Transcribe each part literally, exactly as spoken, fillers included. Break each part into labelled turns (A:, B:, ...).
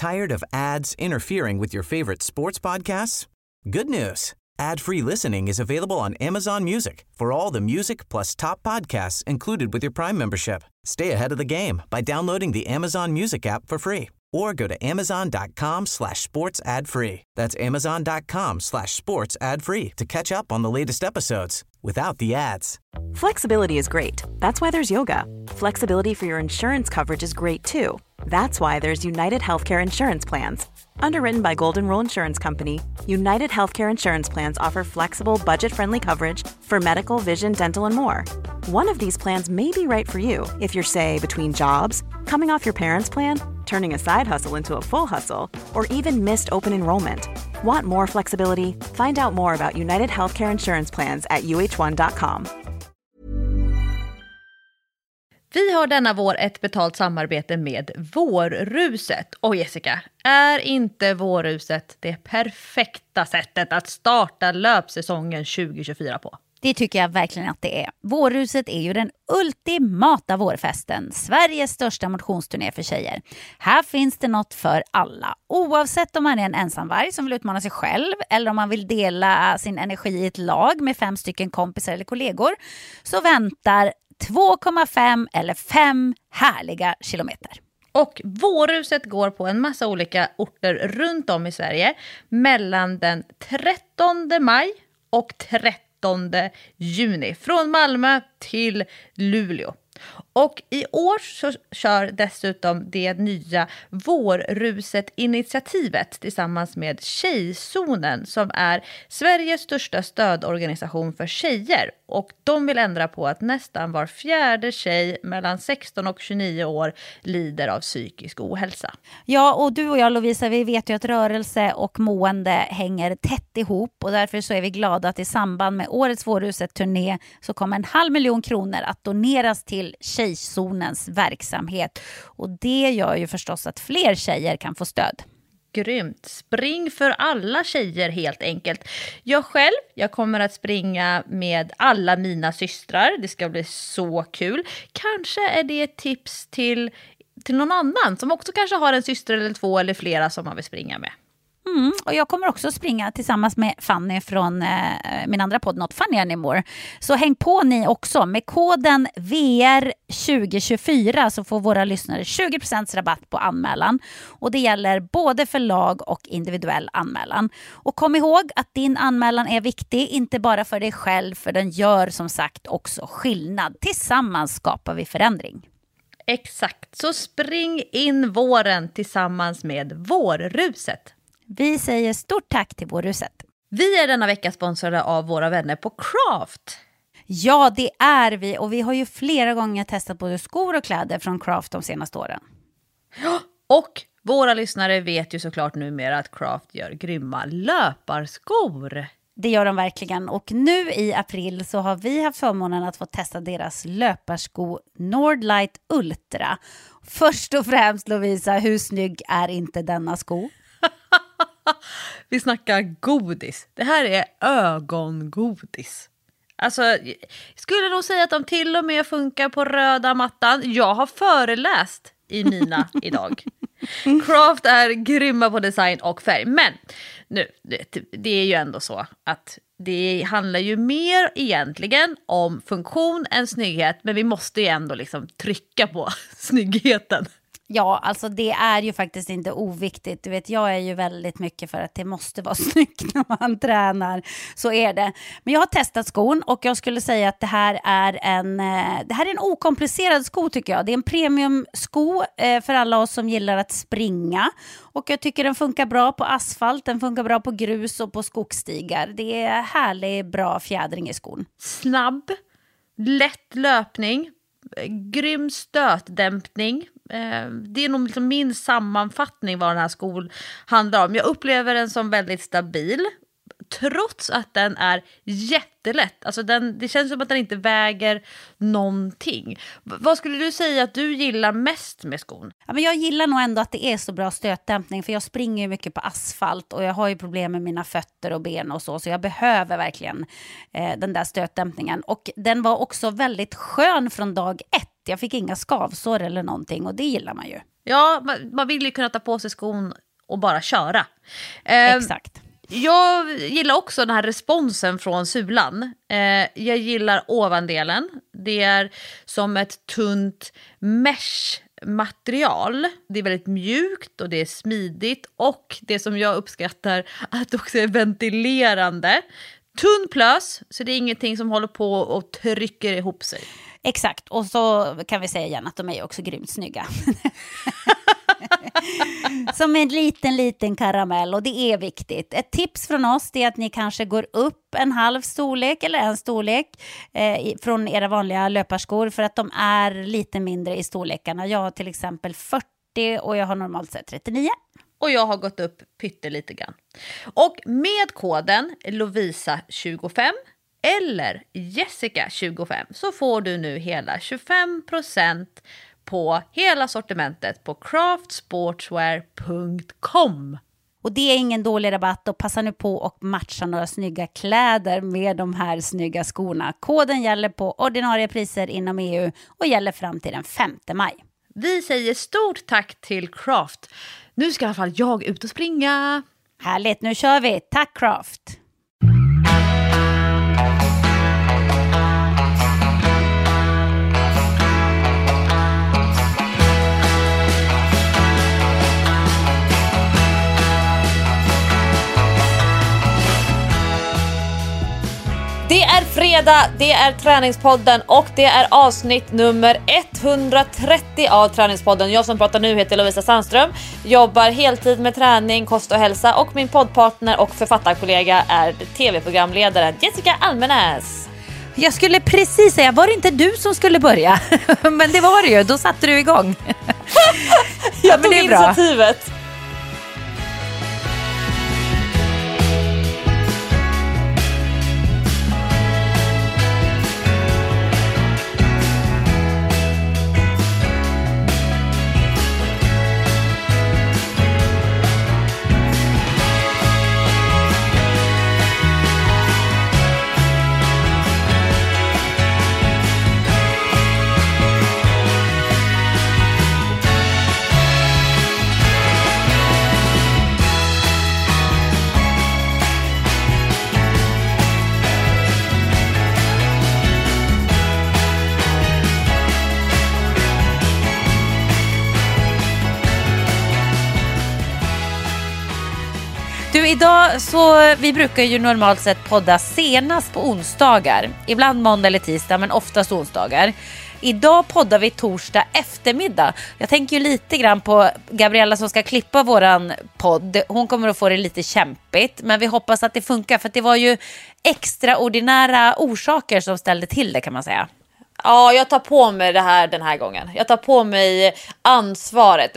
A: Tired of ads interfering with your favorite sports podcasts? Good news. Ad-free listening is available on Amazon Music for all the music plus top podcasts included with your Prime membership. Stay ahead of the game by downloading the Amazon Music app for free or go to amazon.com slash sports ad free. That's amazon.com slash sports ad free to catch up on the latest episodes without the ads.
B: Flexibility is great. That's why there's yoga. Flexibility for your insurance coverage is great too. That's why there's United Healthcare Insurance Plans. Underwritten by Golden Rule Insurance Company, United Healthcare Insurance Plans offer flexible, budget-friendly coverage for medical, vision, dental, and more. One of these plans may be right for you if you're, say, between jobs, coming off your parents' plan, turning a side hustle into a full hustle, or even missed open enrollment. Want more flexibility? Find out more about United Healthcare Insurance Plans at u h one dot com.
C: Vi har denna vår ett betalt samarbete med Vårruset. Och Jessica, är inte Vårruset det perfekta sättet att starta löpsäsongen tjugo tjugofyra på?
D: Det tycker jag verkligen att det är. Vårruset är ju den ultimata vårfesten. Sveriges största motionsturné för tjejer. Här finns det något för alla. Oavsett om man är en ensamvarg som vill utmana sig själv eller om man vill dela sin energi i ett lag med fem stycken kompisar eller kollegor, så väntar två komma fem eller fem härliga kilometer.
C: Och Vårruset går på en massa olika orter runt om i Sverige mellan den trettonde maj och trettonde juni. Från Malmö till Luleå. Och i år så kör dessutom det nya Vårruset-initiativet tillsammans med Tjejzonen som är Sveriges största stödorganisation för tjejer. Och de vill ändra på att nästan var fjärde tjej mellan sexton och tjugonio år lider av psykisk ohälsa.
D: Ja, och du och jag, Lovisa, vi vet ju att rörelse och mående hänger tätt ihop. Och därför så är vi glada att i samband med årets Vårruset-turné så kommer en halv miljon kronor att doneras till Tjejzonens verksamhet. Och det gör ju förstås att fler tjejer kan få stöd.
C: Grymt. Spring för alla tjejer helt enkelt. Jag själv, jag kommer att springa med alla mina systrar. Det ska bli så kul. Kanske är det ett tips till, till någon annan som också kanske har en syster eller två eller flera som man vill springa med.
D: Mm, och jag kommer också springa tillsammans med Fanny från eh, min andra podd Not Funny Anymore. Så häng på ni också. Med koden V R tjugo tjugofyra så får våra lyssnare tjugo procent rabatt på anmälan. Och det gäller både för lag och individuell anmälan. Och kom ihåg att din anmälan är viktig, inte bara för dig själv, för den gör som sagt också skillnad. Tillsammans skapar vi förändring.
C: Exakt, så spring in våren tillsammans med Vårruset.
D: Vi säger stort tack till Vårruset.
C: Vi är denna vecka sponsrade av våra vänner på Craft.
D: Ja, det är vi. Och vi har ju flera gånger testat både skor och kläder från Craft de senaste åren.
C: Ja, och våra lyssnare vet ju såklart numera att Craft gör grymma löparskor.
D: Det gör de verkligen. Och nu i april så har vi haft förmånen att få testa deras löparsko Nordlight Ultra. Först och främst, Lovisa, hur snygg är inte denna sko?
C: Vi snackar godis. Det här är ögongodis. Alltså, jag skulle nog säga att de till och med funkar på röda mattan. Jag har föreläst i mina idag. Craft är grymma på design och färg. Men nu, det, det är ju ändå så att det handlar ju mer egentligen om funktion än snygghet. Men vi måste ju ändå liksom trycka på snyggheten.
D: Ja, alltså det är ju faktiskt inte oviktigt. Du vet, jag är ju väldigt mycket för att det måste vara snyggt när man tränar. Så är det. Men jag har testat skon och jag skulle säga att det här är en, det här är en okomplicerad sko tycker jag. Det är en premiumsko för alla oss som gillar att springa. Och jag tycker den funkar bra på asfalt, den funkar bra på grus och på skogsstigar. Det är härlig, bra fjädring i skon.
C: Snabb, lätt löpning, grym stötdämpning. Det är nog liksom min sammanfattning vad den här skon handlar om. Jag upplever den som väldigt stabil trots att den är jättelätt. Alltså den, det känns som att den inte väger någonting. V- vad skulle du säga att du gillar mest med skon?
D: Ja, men jag gillar nog ändå att det är så bra stötdämpning, för jag springer ju mycket på asfalt och jag har ju problem med mina fötter och ben och så, så jag behöver verkligen eh, den där stötdämpningen. Och den var också väldigt skön från dag ett. Jag fick inga skavsår eller någonting och det gillar man ju.
C: Ja, man, man vill ju kunna ta på sig skon och bara köra. Eh,
D: Exakt.
C: Jag gillar också den här responsen från sulan. Eh, jag gillar ovandelen. Det är som ett tunt mesh-material. Det är väldigt mjukt och det är smidigt. Och det som jag uppskattar, att det också är ventilerande. Tunn plös, så det är ingenting som håller på och trycker ihop sig.
D: Exakt, och så kan vi säga igen att de är också grymt snygga. Som en liten, liten karamell, och det är viktigt. Ett tips från oss är att ni kanske går upp en halv storlek eller en storlek eh, från era vanliga löparskor, för att de är lite mindre i storlekarna. Jag har till exempel fyrtio och jag har normalt sett trettionio.
C: Och jag har gått upp pyttelite grann. Och med koden Lovisa tjugofem eller Jessica tjugofem så får du nu hela tjugofem procent på hela sortimentet på craft sportswear punkt com.
D: Och det är ingen dålig rabatt, och passa nu på och matcha några snygga kläder med de här snygga skorna. Koden gäller på ordinarie priser inom E U och gäller fram till den femte maj.
C: Vi säger stort tack till Craft. Nu ska i alla fall jag ut och springa.
D: Härligt, nu kör vi. Tack Craft!
E: Det är fredag, det är Träningspodden och det är avsnitt nummer etthundratrettio av Träningspodden. Jag som pratar nu heter Lovisa Sandström, jobbar heltid med träning, kost och hälsa, och min poddpartner och författarkollega är tv-programledaren Jessica Almenäs.
D: Jag skulle precis säga, var det inte du som skulle börja? Men det var det ju, då satte du igång.
E: Jag tog initiativet.
D: Du, idag så, vi brukar ju normalt sett podda senast på onsdagar. Ibland måndag eller tisdag, men oftast onsdagar. Idag poddar vi torsdag eftermiddag. Jag tänker ju lite grann på Gabriella som ska klippa våran podd. Hon kommer att få det lite kämpigt, men vi hoppas att det funkar, för att det var ju extraordinära orsaker som ställde till det, kan man säga.
E: Ja, jag tar på mig det här den här gången. Jag tar på mig ansvaret.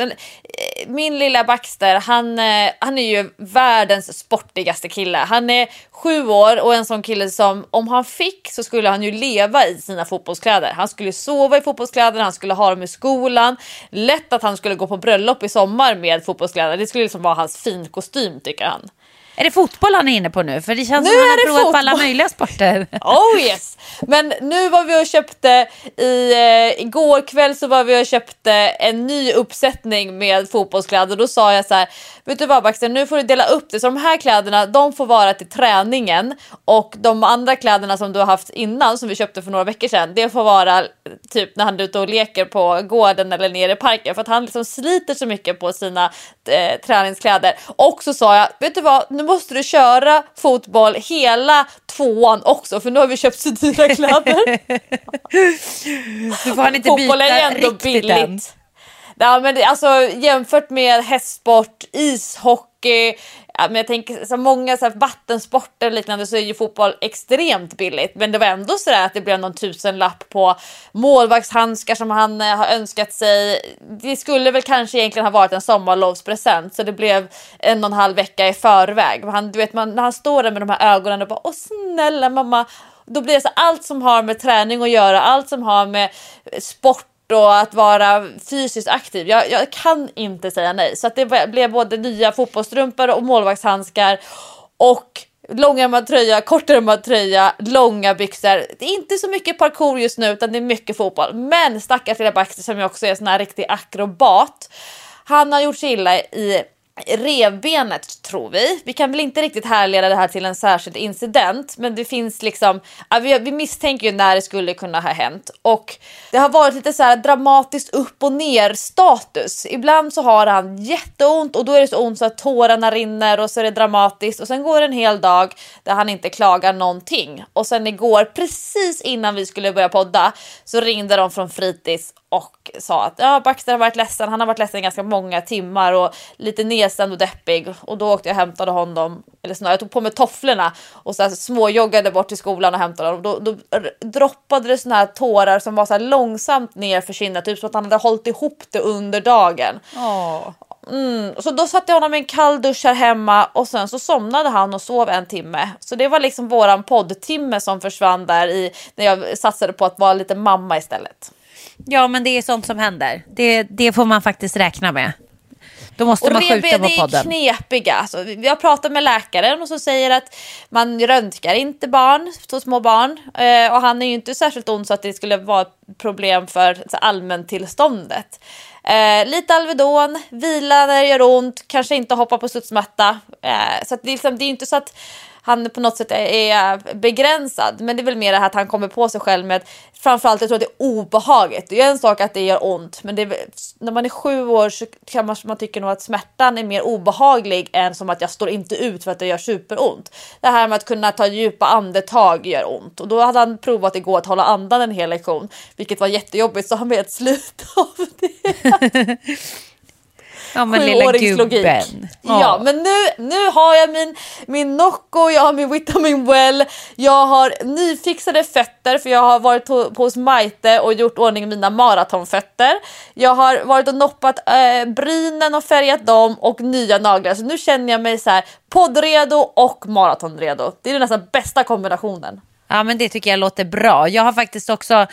E: Min lilla Baxter, han, han är ju världens sportigaste kille. Han är sju år och en sån kille som, om han fick, så skulle han ju leva i sina fotbollskläder. Han skulle sova i fotbollskläder, han skulle ha dem i skolan. Lätt att han skulle gå på bröllop i sommar med fotbollskläder. Det skulle liksom vara hans fin kostym, tycker han.
D: Är det fotboll han är inne på nu? För det känns
E: nu
D: som att han har provat
E: fotboll
D: på alla möjliga sporter.
E: Oh yes! Men nu var vi och köpte, i, eh, igår kväll så var vi och köpte en ny uppsättning med fotbollskläder. Då sa jag så här, vet du vad Baxter, nu får du dela upp det. Så de här kläderna, de får vara till träningen. Och de andra kläderna som du har haft innan, som vi köpte för några veckor sedan, det får vara typ när han är ute och leker på gården eller nere i parken. För att han liksom sliter så mycket på sina eh, träningskläder. Och så sa jag, vet du vad, nu måste du köra fotboll hela tvåan också, för nu har vi köpt så dyra kläder.
D: Du får han inte
E: fotboll
D: byta
E: är ändå billigt. Än. Ja, men det, alltså, jämfört med hästsport, ishockey, ja, men jag tänker så många så här, vattensporter och liknande, så är ju fotboll extremt billigt. Men det var ändå så där att det blev någon tusenlapp på målvaktshandskar som han eh, har önskat sig. Det skulle väl kanske egentligen ha varit en sommarlovspresent, så det blev en och en halv vecka i förväg. Han, du vet, man, när han står där med de här ögonen och bara, åh snälla mamma, då blir det så allt som har med träning att göra, allt som har med sport och att vara fysiskt aktiv. Jag, jag kan inte säga nej. Så att det blev både nya fotbollstrumpor och målvaktshandskar. Och långärmad tröja, kortärmad tröja, långa byxor. Det är inte så mycket parkour just nu utan det är mycket fotboll. Men stackars lilla Baxter som jag också är en sån här riktig akrobat. Han har gjort sig illa i revbenet tror vi. Vi kan väl inte riktigt härleda det här till en särskild incident, men det finns liksom, ja, vi, vi misstänker ju när det skulle kunna ha hänt, och det har varit lite så här dramatiskt upp och ner status. Ibland så har han jätteont och då är det så ont så att tårarna rinner och så är det dramatiskt, och sen går det en hel dag där han inte klagar någonting, och sen igår precis innan vi skulle börja podda så ringde de från fritids och sa att ja, Baxter har varit ledsen. Han har varit ledsen i ganska många timmar och lite nedstämd och deppig. Och då åkte jag och hämtade honom. Eller snarare, jag tog på mig tofflorna och så här småjoggade bort till skolan och hämtade honom. Då, då droppade det såna här tårar som var så här långsamt ner för kinden. Typ som att han hade hållit ihop det under dagen.
C: Åh.
E: Mm. Så då satte jag honom i en kall dusch här hemma och sen så somnade han och sov en timme. Så det var liksom våran poddtimme som försvann där i, när jag satsade på att vara lite mamma istället.
D: Ja, men det är sånt som händer. Det, det får man faktiskt räkna med. Då måste
E: och
D: man skjuta på podden.
E: Det är knepiga. Alltså, vi har pratat med läkaren och så säger att man röntgar inte barn, så små barn. Eh, och han är ju inte särskilt ont så att det skulle vara ett problem för alltså, allmäntillståndet. Eh, lite Alvedon, vila när det gör ont, kanske inte hoppa på studsmatta. Eh, så att det, är liksom, det är inte så att han på något sätt är begränsad, men det är väl mer det här att han kommer på sig själv med, framförallt jag tror att det är obehagligt. Det är en sak att det gör ont, men det är, när man är sju år så kan man, man tycker nog att smärtan är mer obehaglig än som att jag står inte ut för att det gör superont. Det här med att kunna ta djupa andetag gör ont, och då hade han provat igår att hålla andan en hel lektion, vilket var jättejobbigt, så han blev ett slut av det.
D: Ja, men lilla gubben.
E: Ja, men nu, nu har jag min, min Nocco, jag har min Vitamin Well, jag har nyfixade fötter för jag har varit på, på hos Maite och gjort ordning mina maratonfötter. Jag har varit och noppat äh, brynen och färgat dem och nya naglar. Så nu känner jag mig så här poddredo och maratonredo. Det är den nästan bästa kombinationen.
D: Ja, men det tycker jag låter bra. Jag har faktiskt också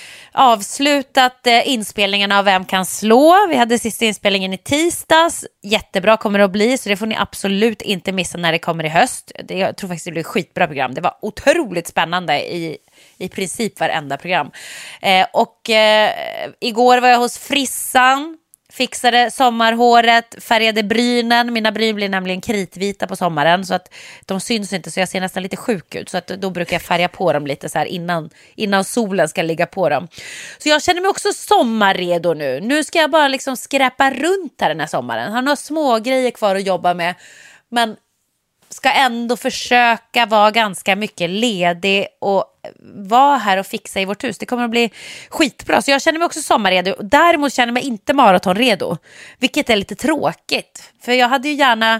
D: avslutat eh, inspelningen av Vem kan slå. Vi hade sista inspelningen i tisdags. Jättebra kommer det att bli, så det får ni absolut inte missa när det kommer i höst. Det, jag tror faktiskt det blir ett skitbra program. Det var otroligt spännande i, i princip varenda program. Eh, och eh, igår var jag hos frissan. Fixade sommarhåret, färgade brynen. Mina bryn blir nämligen kritvita på sommaren, så att de syns inte, så jag ser nästan lite sjuk ut. Så att då brukar jag färga på dem lite så här innan, innan solen ska ligga på dem. Så jag känner mig också sommarredo nu. Nu ska jag bara liksom skräpa runt här den här sommaren. Jag har några små grejer kvar att jobba med, men ska ändå försöka vara ganska mycket ledig och vara här och fixa i vårt hus. Det kommer att bli skitbra. Så jag känner mig också sommarredo. Däremot känner jag mig inte maratonredo, vilket är lite tråkigt. För jag hade ju gärna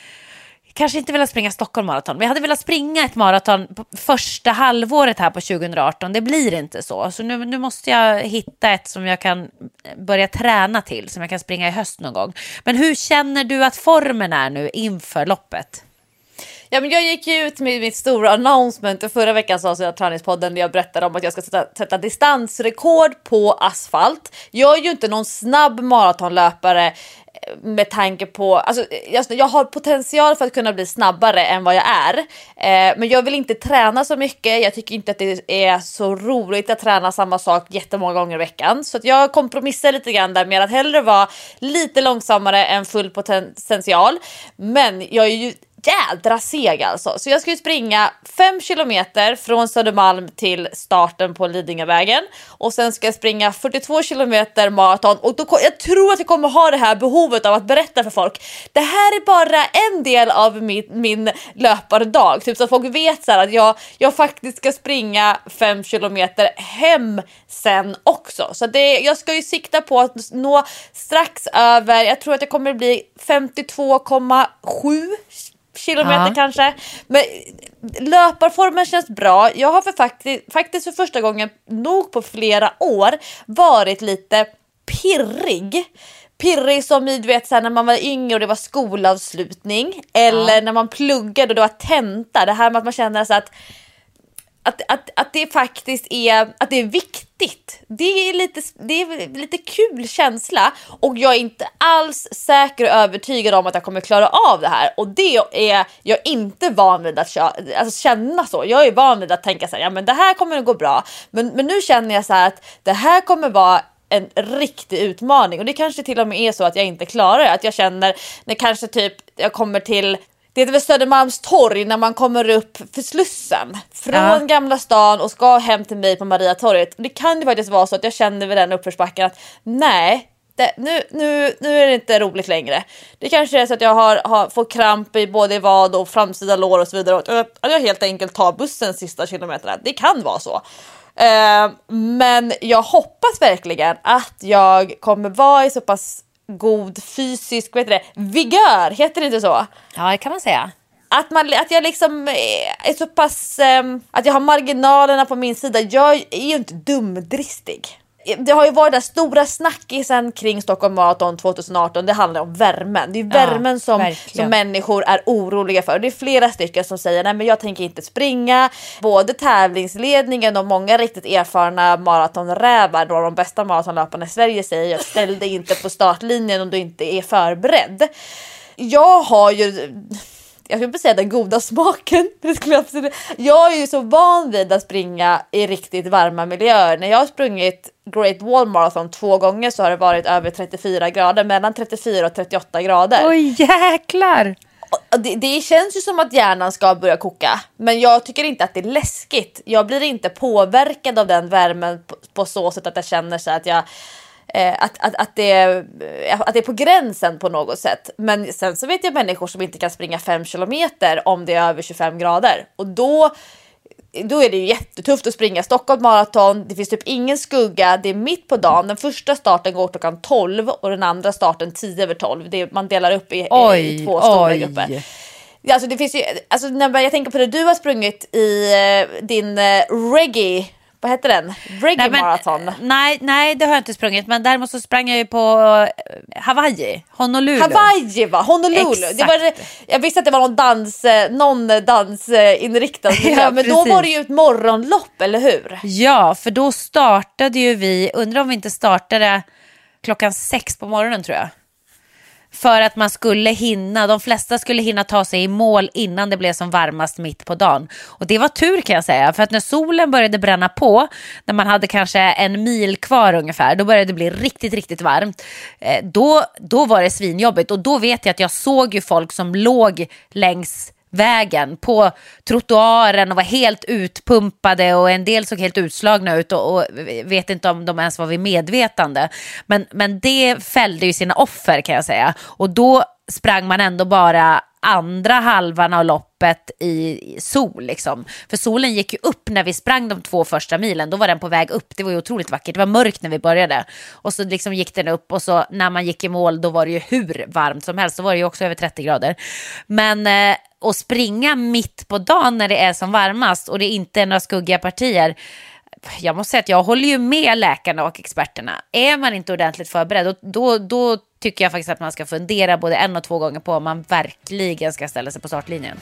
D: kanske inte velat springa Stockholm maraton, men jag hade velat springa ett maraton på första halvåret här på tjugo arton. Det blir inte så. Så nu, nu måste jag hitta ett som jag kan börja träna till, som jag kan springa i höst någon gång. Men hur känner du att formen är nu inför loppet?
E: Ja, men jag gick ju ut med mitt stora announcement och förra veckan sa jag träningspodden där jag berättade om att jag ska sätta, sätta distansrekord på asfalt. Jag är ju inte någon snabb maratonlöpare med tanke på, alltså, jag, jag har potential för att kunna bli snabbare än vad jag är, eh, men jag vill inte träna så mycket. Jag tycker inte att det är så roligt att träna samma sak jättemånga gånger i veckan, så att jag kompromissar lite grann där med att hellre vara lite långsammare än full potential. Men jag är ju jädra seg alltså. Så jag ska ju springa fem kilometer från Södermalm till starten på Lidingövägen. Och sen ska jag springa fyrtiotvå kilometer maraton. Och då, jag tror att jag kommer ha det här behovet av att berätta för folk. Det här är bara en del av min, min löpardag. Typ så att folk vet så här att jag, jag faktiskt ska springa fem kilometer hem sen också. Så det, jag ska ju sikta på att nå strax över, jag tror att det kommer bli femtiotvå komma sju kilometer ja. kanske. Men löparformen känns bra. Jag har för faktiskt, faktiskt för första gången nog på flera år varit lite pirrig. Pirrig som i, du vet, så här, när man var yngre och det var skolavslutning. Eller ja. när man pluggade och det var tenta. Det här med att man känner så att att, att, att det faktiskt är, att det är viktigt. Det är, lite, det är lite kul känsla och jag är inte alls säker och övertygad om att jag kommer klara av det här. Och det är jag inte van vid att köra, alltså känna så. Jag är van vid att tänka så här, ja men det här kommer att gå bra. Men, men nu känner jag så här att det här kommer vara en riktig utmaning. Och det kanske till och med är så att jag inte klarar det. Att jag känner när kanske typ jag kommer till, det heter väl Södermalms torg, när man kommer upp för Slussen från ja. Gamla stan och ska hem till mig på Mariatorget. Det kan ju faktiskt vara så att jag känner vid den uppförsbacken att nej, det, nu, nu, nu är det inte roligt längre. Det kanske är så att jag har, har, får kramp i både vad och framsida lår och så vidare. Och att jag helt enkelt tar bussen sista kilometerna. Det kan vara så. Uh, men jag hoppas verkligen att jag kommer vara i så pass god fysisk, vet du det, vigör, heter det inte så?
D: Ja, det kan man säga.
E: Att, man, att jag liksom är så pass, um, att jag har marginalerna på min sida. Jag är ju inte dumdristig. Det har ju varit den stora snackisen kring Stockholm Marathon tjugo arton. Det handlar om värmen. Det är värmen ja, som, som människor är oroliga för. Det är flera stycken som säger nej men jag tänker inte springa. Både tävlingsledningen och många riktigt erfarna maratonrävar, då de bästa maratonlöparna i Sverige, säger jag ställ dig inte på startlinjen om du inte är förberedd. Jag har ju, jag skulle inte säga den goda smaken. Jag är ju så van vid att springa i riktigt varma miljöer. När jag har sprungit Great Wall Marathon två gånger så har det varit över trettiofyra grader. Mellan trettiofyra och trettioåtta grader.
D: Oj jäklar!
E: Det, det känns ju som att hjärnan ska börja koka. Men jag tycker inte att det är läskigt. Jag blir inte påverkad av den värmen på, på så sätt att jag känner så att jag... Att, att, att, det, att det är på gränsen på något sätt. Men sen så vet jag människor som inte kan springa fem kilometer om det är över tjugofem grader. Och då, då är det ju jättetufft att springa Stockholm Marathon. Det finns typ ingen skugga. Det är mitt på dagen. Den första starten går klockan tolv och den andra starten tio över tolv. Det är, man delar upp i, oj, i två stora oj. grupper. Alltså det finns ju, alltså när jag tänker på det du har sprungit i din reggae, vad heter den? Reggae nej, men, marathon.
D: Nej, nej, det har jag inte sprungit. Men däremot så sprang jag ju på Hawaii, Honolulu.
E: Hawaii va? Honolulu. Det var, jag visste att det var någon dans, någon dansinriktad. ja, men då var det ju ett morgonlopp, eller hur?
D: Ja, för då startade ju vi, undrar om vi inte startade klockan sex på morgonen tror jag. För att man skulle hinna, de flesta skulle hinna ta sig i mål innan det blev som varmast mitt på dagen. Och det var tur kan jag säga, för att när solen började bränna på, när man hade kanske en mil kvar ungefär, då började det bli riktigt, riktigt varmt. Eh, då, då var det svinjobbigt och då vet jag att jag såg ju folk som låg längs vägen på trottoaren och var helt utpumpade och en del såg helt utslagna ut och, och vet inte om de ens var vid medvetande. Men, men det fällde ju sina offer kan jag säga. Och då sprang man ändå bara andra halvan av loppet i sol liksom. För solen gick ju upp när vi sprang de två första milen. Då var den på väg upp. Det var ju otroligt vackert. Det var mörkt när vi började. Och så liksom gick den upp och så när man gick i mål då var det ju hur varmt som helst. Då var det ju också över trettio grader. Men eh, att springa mitt på dagen när det är som varmast och det inte är några skuggiga partier. Jag måste säga att jag håller ju med läkarna och experterna. Är man inte ordentligt förberedd då, då, då tycker jag faktiskt att man ska fundera både en och två gånger på om man verkligen ska ställa sig på startlinjen.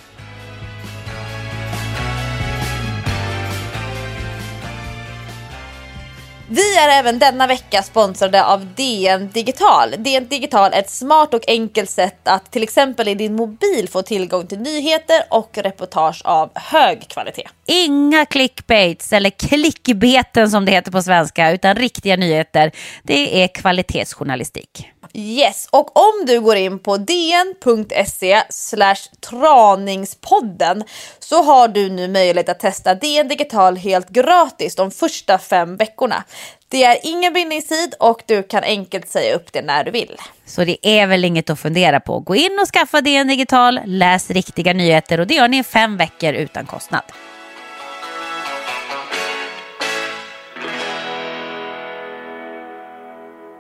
E: Vi är även denna vecka sponsrade av D N Digital. D N Digital är ett smart och enkelt sätt att till exempel i din mobil få tillgång till nyheter och reportage av hög kvalitet.
D: Inga clickbaits eller klickbeten som det heter på svenska, utan riktiga nyheter. Det är kvalitetsjournalistik.
E: Yes, och om du går in på dn.se slash traningspodden så har du nu möjlighet att testa D N Digital helt gratis de första fem veckorna. Det är ingen bindningstid och du kan enkelt säga upp det när du vill.
D: Så det är väl inget att fundera på. Gå in och skaffa D N Digital, läs riktiga nyheter och det gör ni i fem veckor utan kostnad.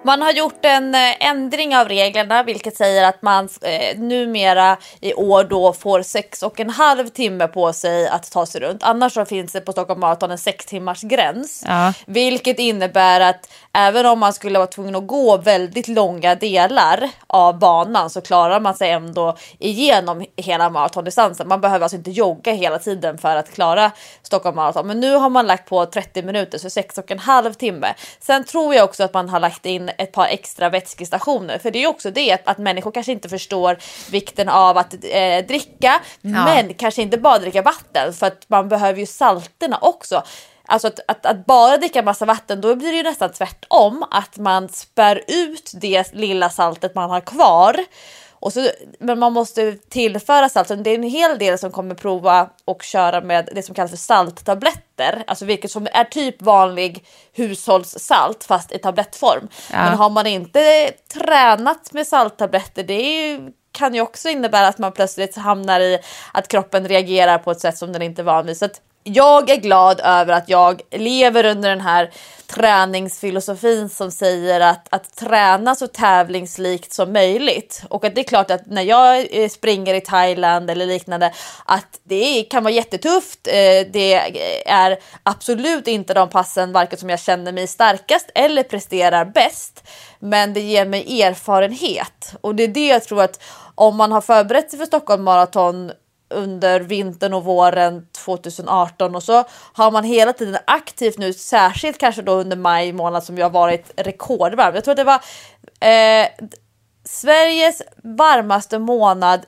E: Man har gjort en ändring av reglerna, vilket säger att man eh, numera i år då får sex och en halv timme på sig att ta sig runt. Annars så finns det på Stockholm Marathon en sex timmars gräns.
D: Ja.
E: Vilket innebär att även om man skulle vara tvungen att gå väldigt långa delar av banan så klarar man sig ändå igenom hela maratondistansen. Man behöver alltså inte jogga hela tiden för att klara Stockholm Marathon. Men nu har man lagt på trettio minuter, så sex och en halv timme. Sen tror jag också att man har lagt in ett par extra vätskestationer. För det är ju också det att, att människor kanske inte förstår vikten av att eh, dricka. Ja. Men kanske inte bara dricka vatten. För att man behöver ju salterna också. Alltså att, att, att bara dricka massa vatten, då blir det ju nästan tvärtom. Att man spär ut det lilla saltet man har kvar. Och så, men man måste tillföra salt. Det är en hel del som kommer prova och köra med det som kallas för salttabletter. Alltså vilket som är typ vanlig hushållssalt fast i tablettform. Ja. Men har man inte tränat med salttabletter, det är ju, kan ju också innebära att man plötsligt hamnar i att kroppen reagerar på ett sätt som den inte är van vid. Så att jag är glad över att jag lever under den här träningsfilosofin som säger att, att träna så tävlingslikt som möjligt. Och att det är klart att när jag springer i Thailand eller liknande, att det kan vara jättetufft. Det är absolut inte de passen varken som jag känner mig starkast eller presterar bäst. Men det ger mig erfarenhet. Och det är det jag tror att om man har förberett sig för Stockholm Marathon under vintern och våren tjugoarton och så har man hela tiden aktivt nu, särskilt kanske då under maj månad som ju har varit rekordvarm. Jag tror att det var eh, Sveriges varmaste månad,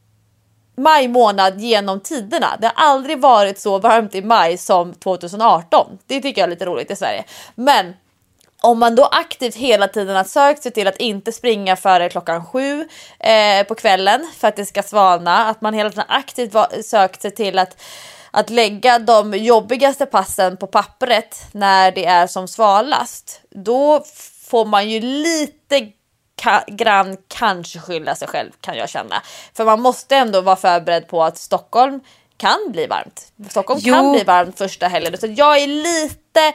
E: maj månad genom tiderna. Det har aldrig varit så varmt i maj som tjugoarton. Det tycker jag är lite roligt i Sverige. Men om man då aktivt hela tiden har sökt sig till att inte springa före klockan sju eh, på kvällen för att det ska svalna, att man hela tiden aktivt va- sökt sig till att, att lägga de jobbigaste passen på pappret när det är som svalast, då får man ju lite ka- grann kanske skylla sig själv, kan jag känna. För man måste ändå vara förberedd på att Stockholm kan bli varmt. Stockholm jo. kan bli varmt första helgen. Så jag är lite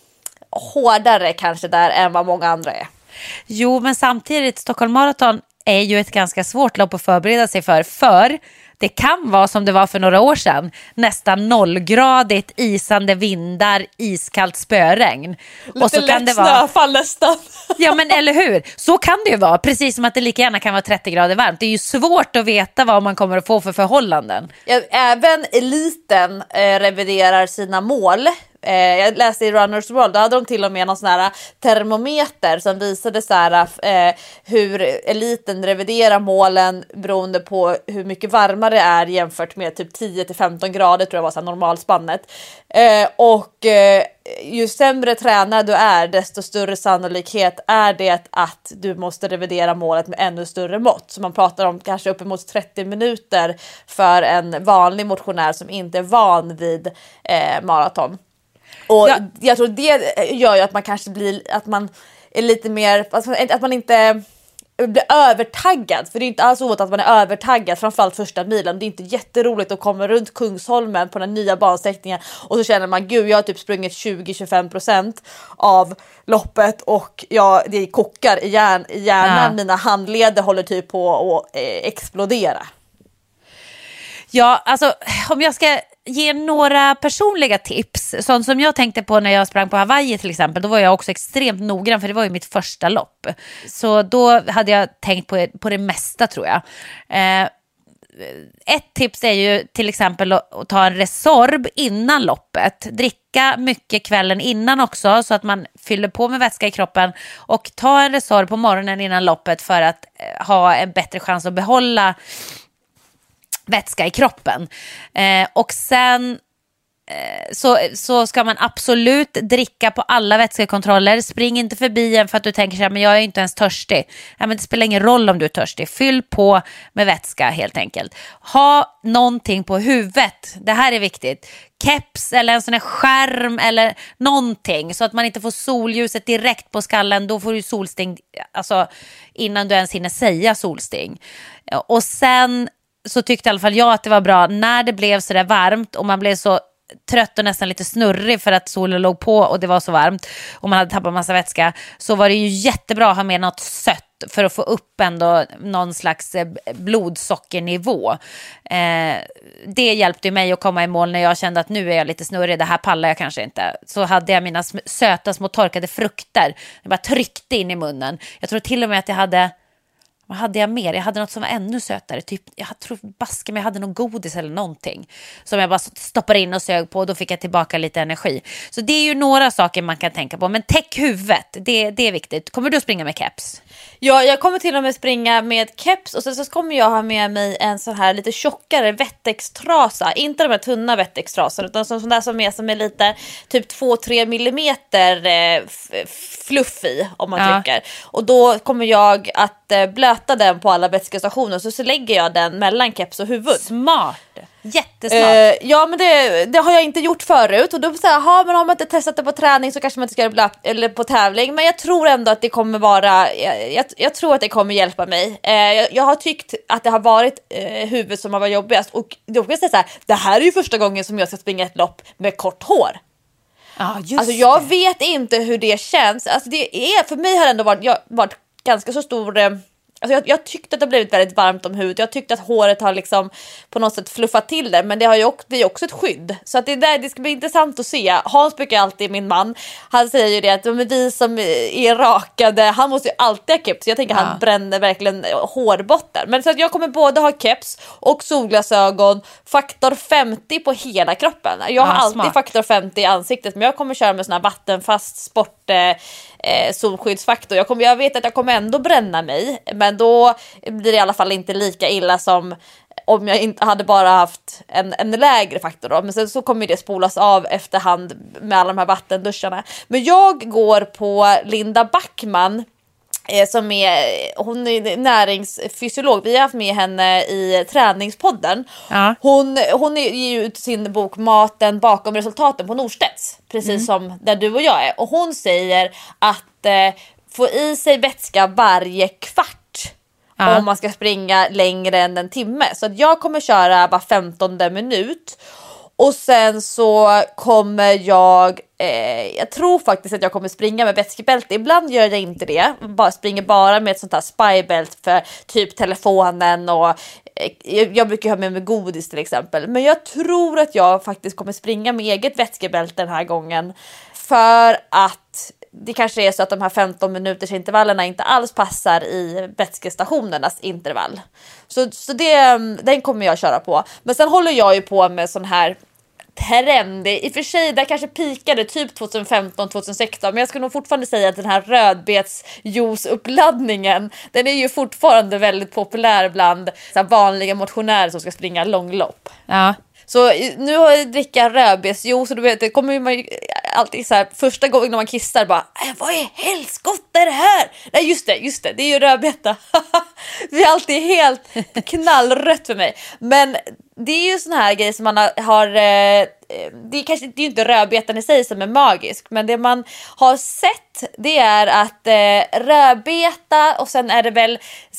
E: hårdare kanske där än vad många andra är.
D: Jo, men samtidigt Stockholm Marathon är ju ett ganska svårt lopp att förbereda sig för. För det kan vara som det var för några år sedan. Nästan nollgradigt, isande vindar, iskallt spöregn.
E: Lite
D: och så
E: lätt
D: kan det vara
E: snöfall nästan.
D: Ja, men eller hur? Så kan det ju vara. Precis som att det lika gärna kan vara trettio grader varmt. Det är ju svårt att veta vad man kommer att få för förhållanden.
E: Ja, även eliten eh, reviderar sina mål. Eh, jag läste i Runners World, då hade de till och med någon sån här termometer som visade så här, eh, hur eliten reviderar målen beroende på hur mycket varmare det är jämfört med typ tio till femton grader, tror jag var så här normalspannet. Eh, och eh, ju sämre tränad du är, desto större sannolikhet är det att du måste revidera målet med ännu större mått. Så man pratar om kanske uppemot trettio minuter för en vanlig motionär som inte är van vid eh, maraton. Och ja. jag tror det gör ju att man kanske blir, att man är lite mer, att man inte blir övertaggad. För det är inte alls ovanligt att man är övertaggad, framförallt första milen. Det är inte jätteroligt att komma runt Kungsholmen på den nya bansträckningen och så känner man, gud, jag har typ sprungit tjugo till tjugofem procent av loppet och jag, det kokar i, hjärn, i hjärnan. Ja. Mina handleder håller typ på att eh, explodera.
D: Ja, alltså om jag ska ge några personliga tips, sånt som jag tänkte på när jag sprang på Hawaii till exempel, då var jag också extremt noggrann för det var ju mitt första lopp. Så då hade jag tänkt på, på det mesta, tror jag. Eh, ett tips är ju till exempel att, att ta en Resorb innan loppet. Dricka mycket kvällen innan också så att man fyller på med vätska i kroppen, och ta en Resorb på morgonen innan loppet för att eh, ha en bättre chans att behålla vätska i kroppen. Eh, och sen eh, så, så ska man absolut dricka på alla vätskekontroller. Spring inte förbi en för att du tänker så här, men jag är inte ens törstig. Ja, men det spelar ingen roll om du är törstig. Fyll på med vätska helt enkelt. Ha någonting på huvudet. Det här är viktigt. Keps eller en sån här skärm eller någonting så att man inte får solljuset direkt på skallen. Då får du solsting, alltså innan du ens hinner säga solsting. Och sen så tyckte i alla fall jag att det var bra när det blev så där varmt och man blev så trött och nästan lite snurrig för att solen låg på och det var så varmt och man hade tappat massa vätska, så var det ju jättebra att ha med något sött för att få upp ändå någon slags blodsockernivå. Eh, det hjälpte mig att komma i mål när jag kände att nu är jag lite snurrig, det här pallar jag kanske inte. Så hade jag mina sm- söta små torkade frukter. Jag bara tryckte in i munnen. Jag tror till och med att jag hade... Vad hade jag mer? Jag hade något som var ännu sötare. Typ, jag tror baske men jag hade någon godis eller någonting. Som jag bara stoppade in och sög på och då fick jag tillbaka lite energi. Så det är ju några saker man kan tänka på. Men täck huvudet, det, det är viktigt. Kommer du att springa med keps?
E: Ja, jag kommer till och med springa med keps och sen så kommer jag ha med mig en sån här lite tjockare Wettex-trasa. Inte de här tunna Wettex-trasorna utan sån där som är, som är lite typ två till tre millimeter eh, fluff i om man
D: Ja.
E: trycker. Och då kommer jag att eh, blöta den på alla vätskestationer så, så lägger jag den mellan keps och huvud.
D: Smart. Jättesmart.
E: Eh, ja men det, det har jag inte gjort förut och då säger jag, men har man inte testat det på träning så kanske man inte ska göra det på, eller på tävling, men jag tror ändå att det kommer vara jag, jag, jag tror att det kommer hjälpa mig. Eh, jag, jag har tyckt att det har varit eh, huvudet som har varit jobbigast och då kan jag säga så här, det här är ju första gången som jag ska springa ett lopp med kort hår.
D: Ja, just
E: Alltså jag
D: det.
E: vet inte hur det känns. Alltså det är, för mig har det ändå varit, jag, varit ganska så stor eh, Alltså jag, jag tyckte att det har blivit väldigt varmt om huvudet. Jag tyckte att håret har liksom på något sätt fluffat till det. Men det har ju också, det är också ett skydd. Så att det, där, det ska bli intressant att se. Hans brukar alltid, min man, han säger ju det att men vi som är rakade, han måste ju alltid ha keps. Jag tänker
D: Ja.
E: han bränner verkligen hårbotten. Men så att jag kommer både ha keps och solglasögon. Faktor femtio på hela kroppen. Jag har
D: Ja,
E: alltid
D: smart.
E: faktor femtio i ansiktet. Men jag kommer köra med sån här vattenfast sport eh, eh, solskyddsfaktor. Jag, kommer, jag vet att jag kommer ändå bränna mig. Men då blir det i alla fall inte lika illa som om jag inte hade bara haft en, en lägre faktor då. Men sen så kommer det spolas av efterhand med alla de här vattenduscharna. Men jag går på Linda Backman eh, som är, hon är näringsfysiolog. Vi har haft med henne i träningspodden.
D: Ja.
E: Hon, hon ger ju ut sin bok Maten bakom resultaten på Norstedts. Precis
D: Mm.
E: som där du och jag är. Och hon säger att eh, få i sig vätska varje kvart.
D: Ja.
E: Om man ska springa längre än en timme. Så att jag kommer köra bara femtonde minut. Och sen så kommer jag eh, jag tror faktiskt att jag kommer springa med vätskebälte. Ibland gör jag inte det. Bara springer bara med ett sånt här spybälte för typ telefonen. Och eh, jag brukar ha med mig godis till exempel. Men jag tror att jag faktiskt kommer springa med eget vätskebälte den här gången. För att det kanske är så att de här femton minuters intervallerna inte alls passar i vätskestationernas intervall. Så, så det, den kommer jag köra på. Men sen håller jag ju på med sån här trend. I och för sig, där kanske pikade typ tjugohundrafemton tjugohundrasexton. Men jag skulle nog fortfarande säga att den här rödbetsjuiceuppladdningen, den är ju fortfarande väldigt populär bland så här vanliga motionärer som ska springa långlopp.
D: Ja.
E: Så nu har jag dricka rödbetsjuice och du vet, det kommer man ju alltid så här första gången när man kissar bara äh, vad är helskott är det här? Nej just det, just det, det är ju rödbeta. Det är alltid helt knallrött för mig. Men det är ju sån här grej som man har, har eh, det är kanske det är ju inte rödbetan i sig som är magisk, men det man har sett det är att eh, rödbeta och sen är det väl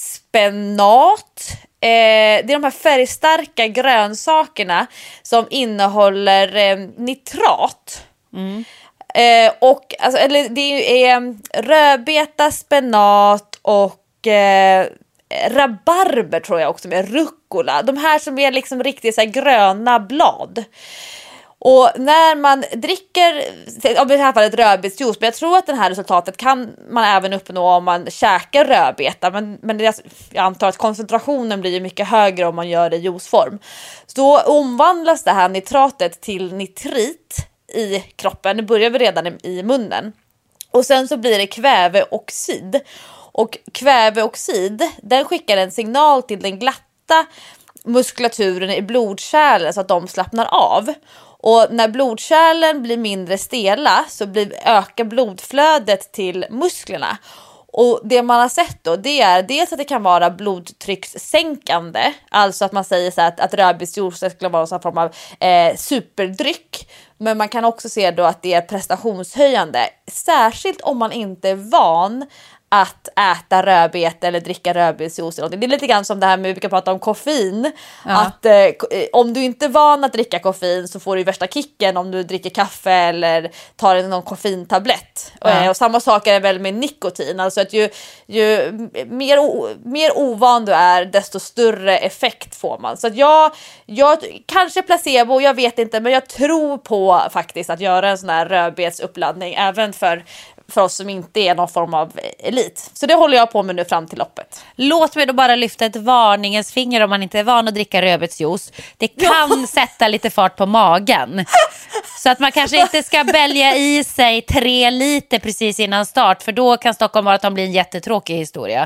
E: spenat. Eh, det är de här färgstarka grönsakerna som innehåller eh, nitrat.
D: Mm.
E: Eh, och alltså, eller det är eh, rödbeta, spenat och eh, rabarber tror jag också med rucola. De här som är liksom riktigt så här gröna blad. Och när man dricker, om det här fallet rödbetsjuice, men jag tror att det här resultatet kan man även uppnå om man käkar rödbeta. Men, men det, jag antar att koncentrationen blir mycket högre om man gör det i juiceform. Så omvandlas det här nitratet till nitrit i kroppen. Det börjar vi redan i, i munnen. Och sen så blir det kväveoxid. Och kväveoxid, den skickar en signal till den glatta muskulaturen i blodkärlen så att de slappnar av. Och när blodkärlen blir mindre stela så blir, ökar blodflödet till musklerna. Och det man har sett då, det är dels att det kan vara blodtryckssänkande. Alltså att man säger så här att, att rödbetsjuice skulle vara en form av eh, superdryck. Men man kan också se då att det är prestationshöjande. Särskilt om man inte är van att äta rödbete eller dricka rödbetsjuice. Det är lite grann som det här med, vi brukar prata om koffein. Ja. Att eh, om du inte är van att dricka koffein så får du värsta kicken om du dricker kaffe eller tar en någon koffeintablett. Ja. Eh, och samma sak är det väl med nikotin. Alltså att ju, ju mer, o, mer ovan du är, desto större effekt får man. Så att jag, jag kanske placebo, jag vet inte, men jag tror på faktiskt att göra en sån här rödbetsuppladdning även för för oss som inte är någon form av elit. Så det håller jag på med nu fram till loppet.
D: Låt mig då bara lyfta ett varningens finger om man inte är van att dricka rödbetsjuice. Det kan ja. sätta lite fart på magen. Så att man kanske inte ska bälja i sig tre liter precis innan start, för då kan Stockholm Marathon bli en jättetråkig historia.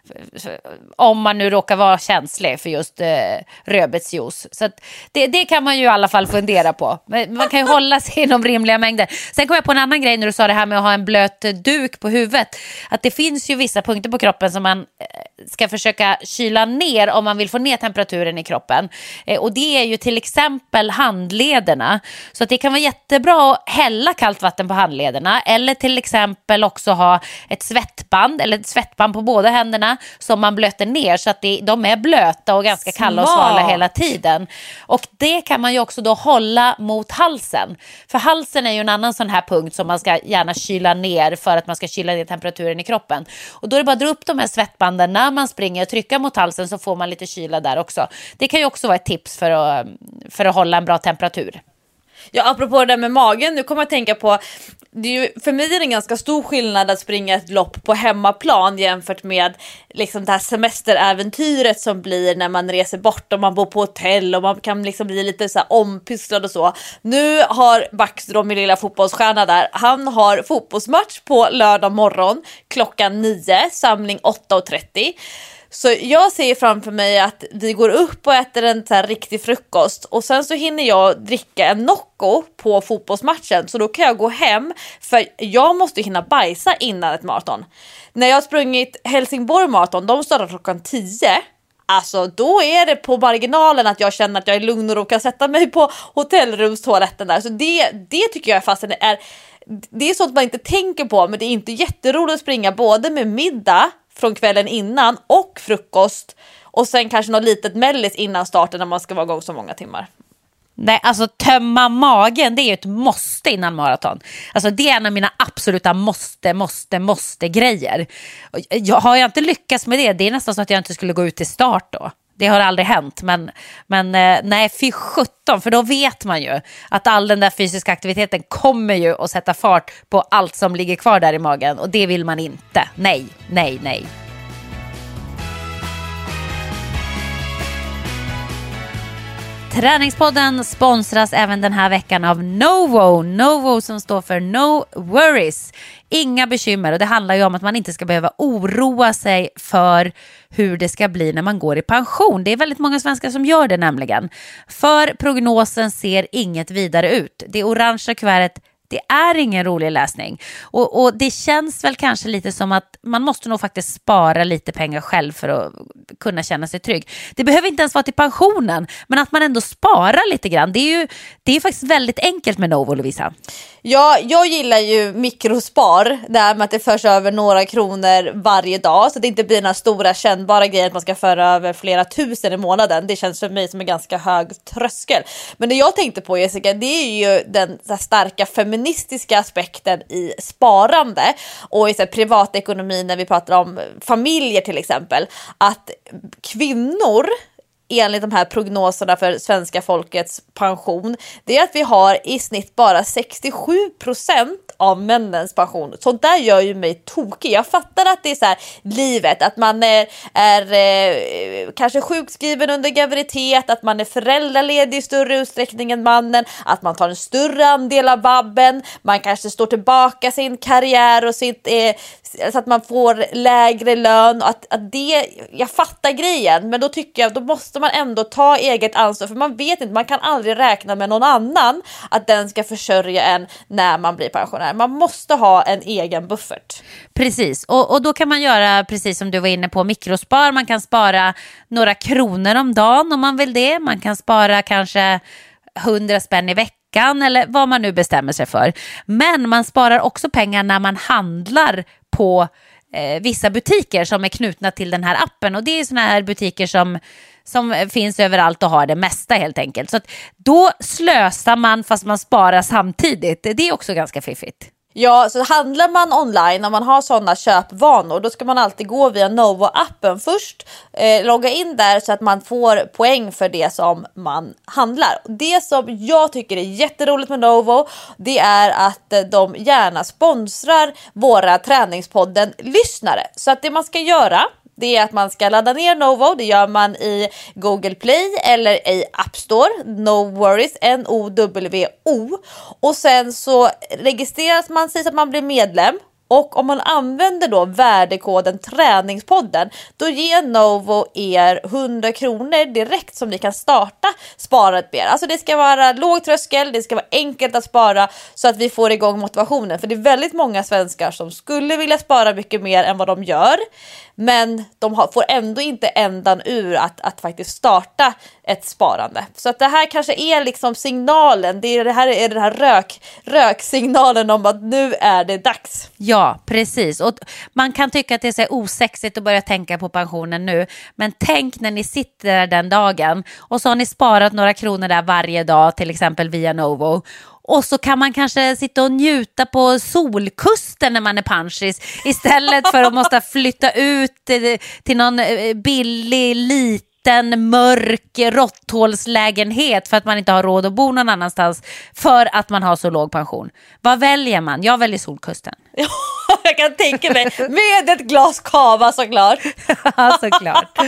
D: Om man nu råkar vara känslig för just eh, rödbetsjuice. Så att det, det kan man ju i alla fall fundera på. Men man kan ju hålla sig inom rimliga mängder. Sen kom jag på en annan grej när du sa det här med att ha en blöt duk på huvudet. Att det finns ju vissa punkter på kroppen som man eh, ska försöka kyla ner om man vill få ner temperaturen i kroppen. Eh, och det är ju till exempel handlederna. Så att det kan vara jättebra att hälla kallt vatten på handlederna. Eller till exempel också ha ett svettband eller ett svettband på båda händerna som man blöter ner så att det, de är blöta och ganska kalla och svala hela tiden. Och det kan man ju också då hålla mot halsen. För halsen är ju en annan sån här punkt som man ska gärna kyla ner för att man ska kyla ner temperaturen i kroppen. Och då är det bara att dra upp de här svettbanden när man springer och trycka mot halsen, så får man lite kyla där också. Det kan ju också vara ett tips för att, för att hålla en bra temperatur.
E: Ja, apropå det där med magen, nu kommer jag att tänka på, det är ju, för mig är det en ganska stor skillnad att springa ett lopp på hemmaplan jämfört med liksom det här semesteräventyret som blir när man reser bort och man bor på hotell och man kan liksom bli lite så här ompysslad och så. Nu har Backström, min lilla fotbollsstjärna där, han har fotbollsmatch på lördag morgon klockan nio, samling åtta och trettio. Så jag ser framför mig att vi går upp och äter en så här riktig frukost och sen så hinner jag dricka en Nocco på fotbollsmatchen, så då kan jag gå hem, för jag måste hinna bajsa innan ett maraton. När jag har sprungit Helsingborg maraton, de startar klockan tio. Alltså då är det på marginalen att jag känner att jag är lugn och kan sätta mig på hotellrumstoaletten där. Så det, det tycker jag är fast är, det är sånt man inte tänker på, men det är inte jätteroligt att springa både med middag från kvällen innan och frukost och sen kanske något litet mellis innan starten när man ska vara igång så många timmar.
D: Nej, alltså tömma magen, det är ju ett måste innan maraton. Alltså det är en av mina absoluta måste, måste, måste grejer. Jag har jag inte lyckats med det, det är nästan så att jag inte skulle gå ut till start då. Det har aldrig hänt, men, men nej, fy sjutton, för då vet man ju att all den där fysiska aktiviteten kommer ju att sätta fart på allt som ligger kvar där i magen, och det vill man inte. Nej, nej, nej. Träningspodden sponsras även den här veckan av Novo. Novo som står för No Worries. Inga bekymmer, och det handlar ju om att man inte ska behöva oroa sig för hur det ska bli när man går i pension. Det är väldigt många svenskar som gör det nämligen. För prognosen ser inget vidare ut. Det orangea kuvertet, det är ingen rolig läsning. Och, och det känns väl kanske lite som att man måste nog faktiskt spara lite pengar själv för att kunna känna sig trygg. Det behöver inte ens vara till pensionen, men att man ändå sparar lite grann. Det är ju det är faktiskt väldigt enkelt med Novo, Lovisa.
E: Ja, jag gillar ju mikrospar, där med att det förs över några kronor varje dag, så det inte blir den här stora kännbara grejen att man ska föra över flera tusen i månaden. Det känns för mig som en ganska hög tröskel. Men det jag tänkte på, Jessica, det är ju den så här starka feministiska aspekten i sparande och i så här privatekonomi, när vi pratar om familjer till exempel, att kvinnor enligt de här prognoserna för svenska folkets pension, det är att vi har i snitt bara sextiosju procent av männens pension. Så där gör ju mig tokig. Jag fattar att det är så här livet, att man är, är eh, kanske sjukskriven under graviditet, att man är föräldraledig i större utsträckning än mannen, att man tar en större andel av vabben, man kanske står tillbaka sin karriär och sitt, eh, så att man får lägre lön. Att, att det, jag fattar grejen, men då tycker jag då måste man ändå ta eget ansvar, för man vet inte, man kan aldrig räkna med någon annan att den ska försörja en när man blir pensionär. Man måste ha en egen buffert.
D: Precis, och, och då kan man göra precis som du var inne på, mikrospar. Man kan spara några kronor om dagen om man vill det. Man kan spara kanske hundra spänn i veckan eller vad man nu bestämmer sig för. Men man sparar också pengar när man handlar på eh, vissa butiker som är knutna till den här appen. Och det är såna här butiker som, som finns överallt och har det mesta helt enkelt. Så att då slösar man fast man sparar samtidigt. Det är också ganska fiffigt.
E: Ja, så handlar man online, om man har sådana köpvanor, då ska man alltid gå via Novo-appen först. Eh, logga in där så att man får poäng för det som man handlar. Det som jag tycker är jätteroligt med Novo, det är att eh, de gärna sponsrar våra Träningspodden-lyssnare. Så att det man ska göra, det är att man ska ladda ner Novo. Det gör man i Google Play eller i App Store. No worries, N O W O. Och sen så registreras man sig så att man blir medlem. Och om man använder då värdekoden Träningspodden, då ger Novo er hundra kronor direkt som ni kan starta sparet med. Alltså det ska vara låg tröskel, det ska vara enkelt att spara så att vi får igång motivationen. För det är väldigt många svenskar som skulle vilja spara mycket mer än vad de gör. Men de har, får ändå inte ändan ur att, att faktiskt starta ett sparande. Så att det här kanske är liksom signalen. Det, är, det här är den här rök, röksignalen om att nu är det dags.
D: Ja, precis. Och man kan tycka att det är så osexigt att börja tänka på pensionen nu. Men tänk när ni sitter där den dagen och så har ni sparat några kronor där varje dag, till exempel via Novo. Och så kan man kanske sitta och njuta på solkusten när man är panschis istället för att måste flytta ut till någon billig, liten, mörk råtthålslägenhet för att man inte har råd att bo någon annanstans för att man har så låg pension. Vad väljer man? Jag väljer solkusten.
E: Ja, jag kan tänka mig. Med ett glas kava såklart.
D: Ja, såklart.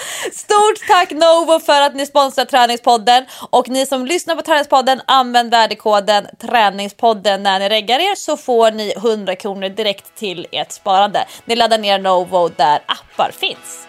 E: Stort tack Novo för att ni sponsrar Träningspodden. Och ni som lyssnar på Träningspodden, använd värdekoden Träningspodden när ni reggar er, så får ni hundra kronor direkt till ert sparande. Ni laddar ner Novo där appar finns.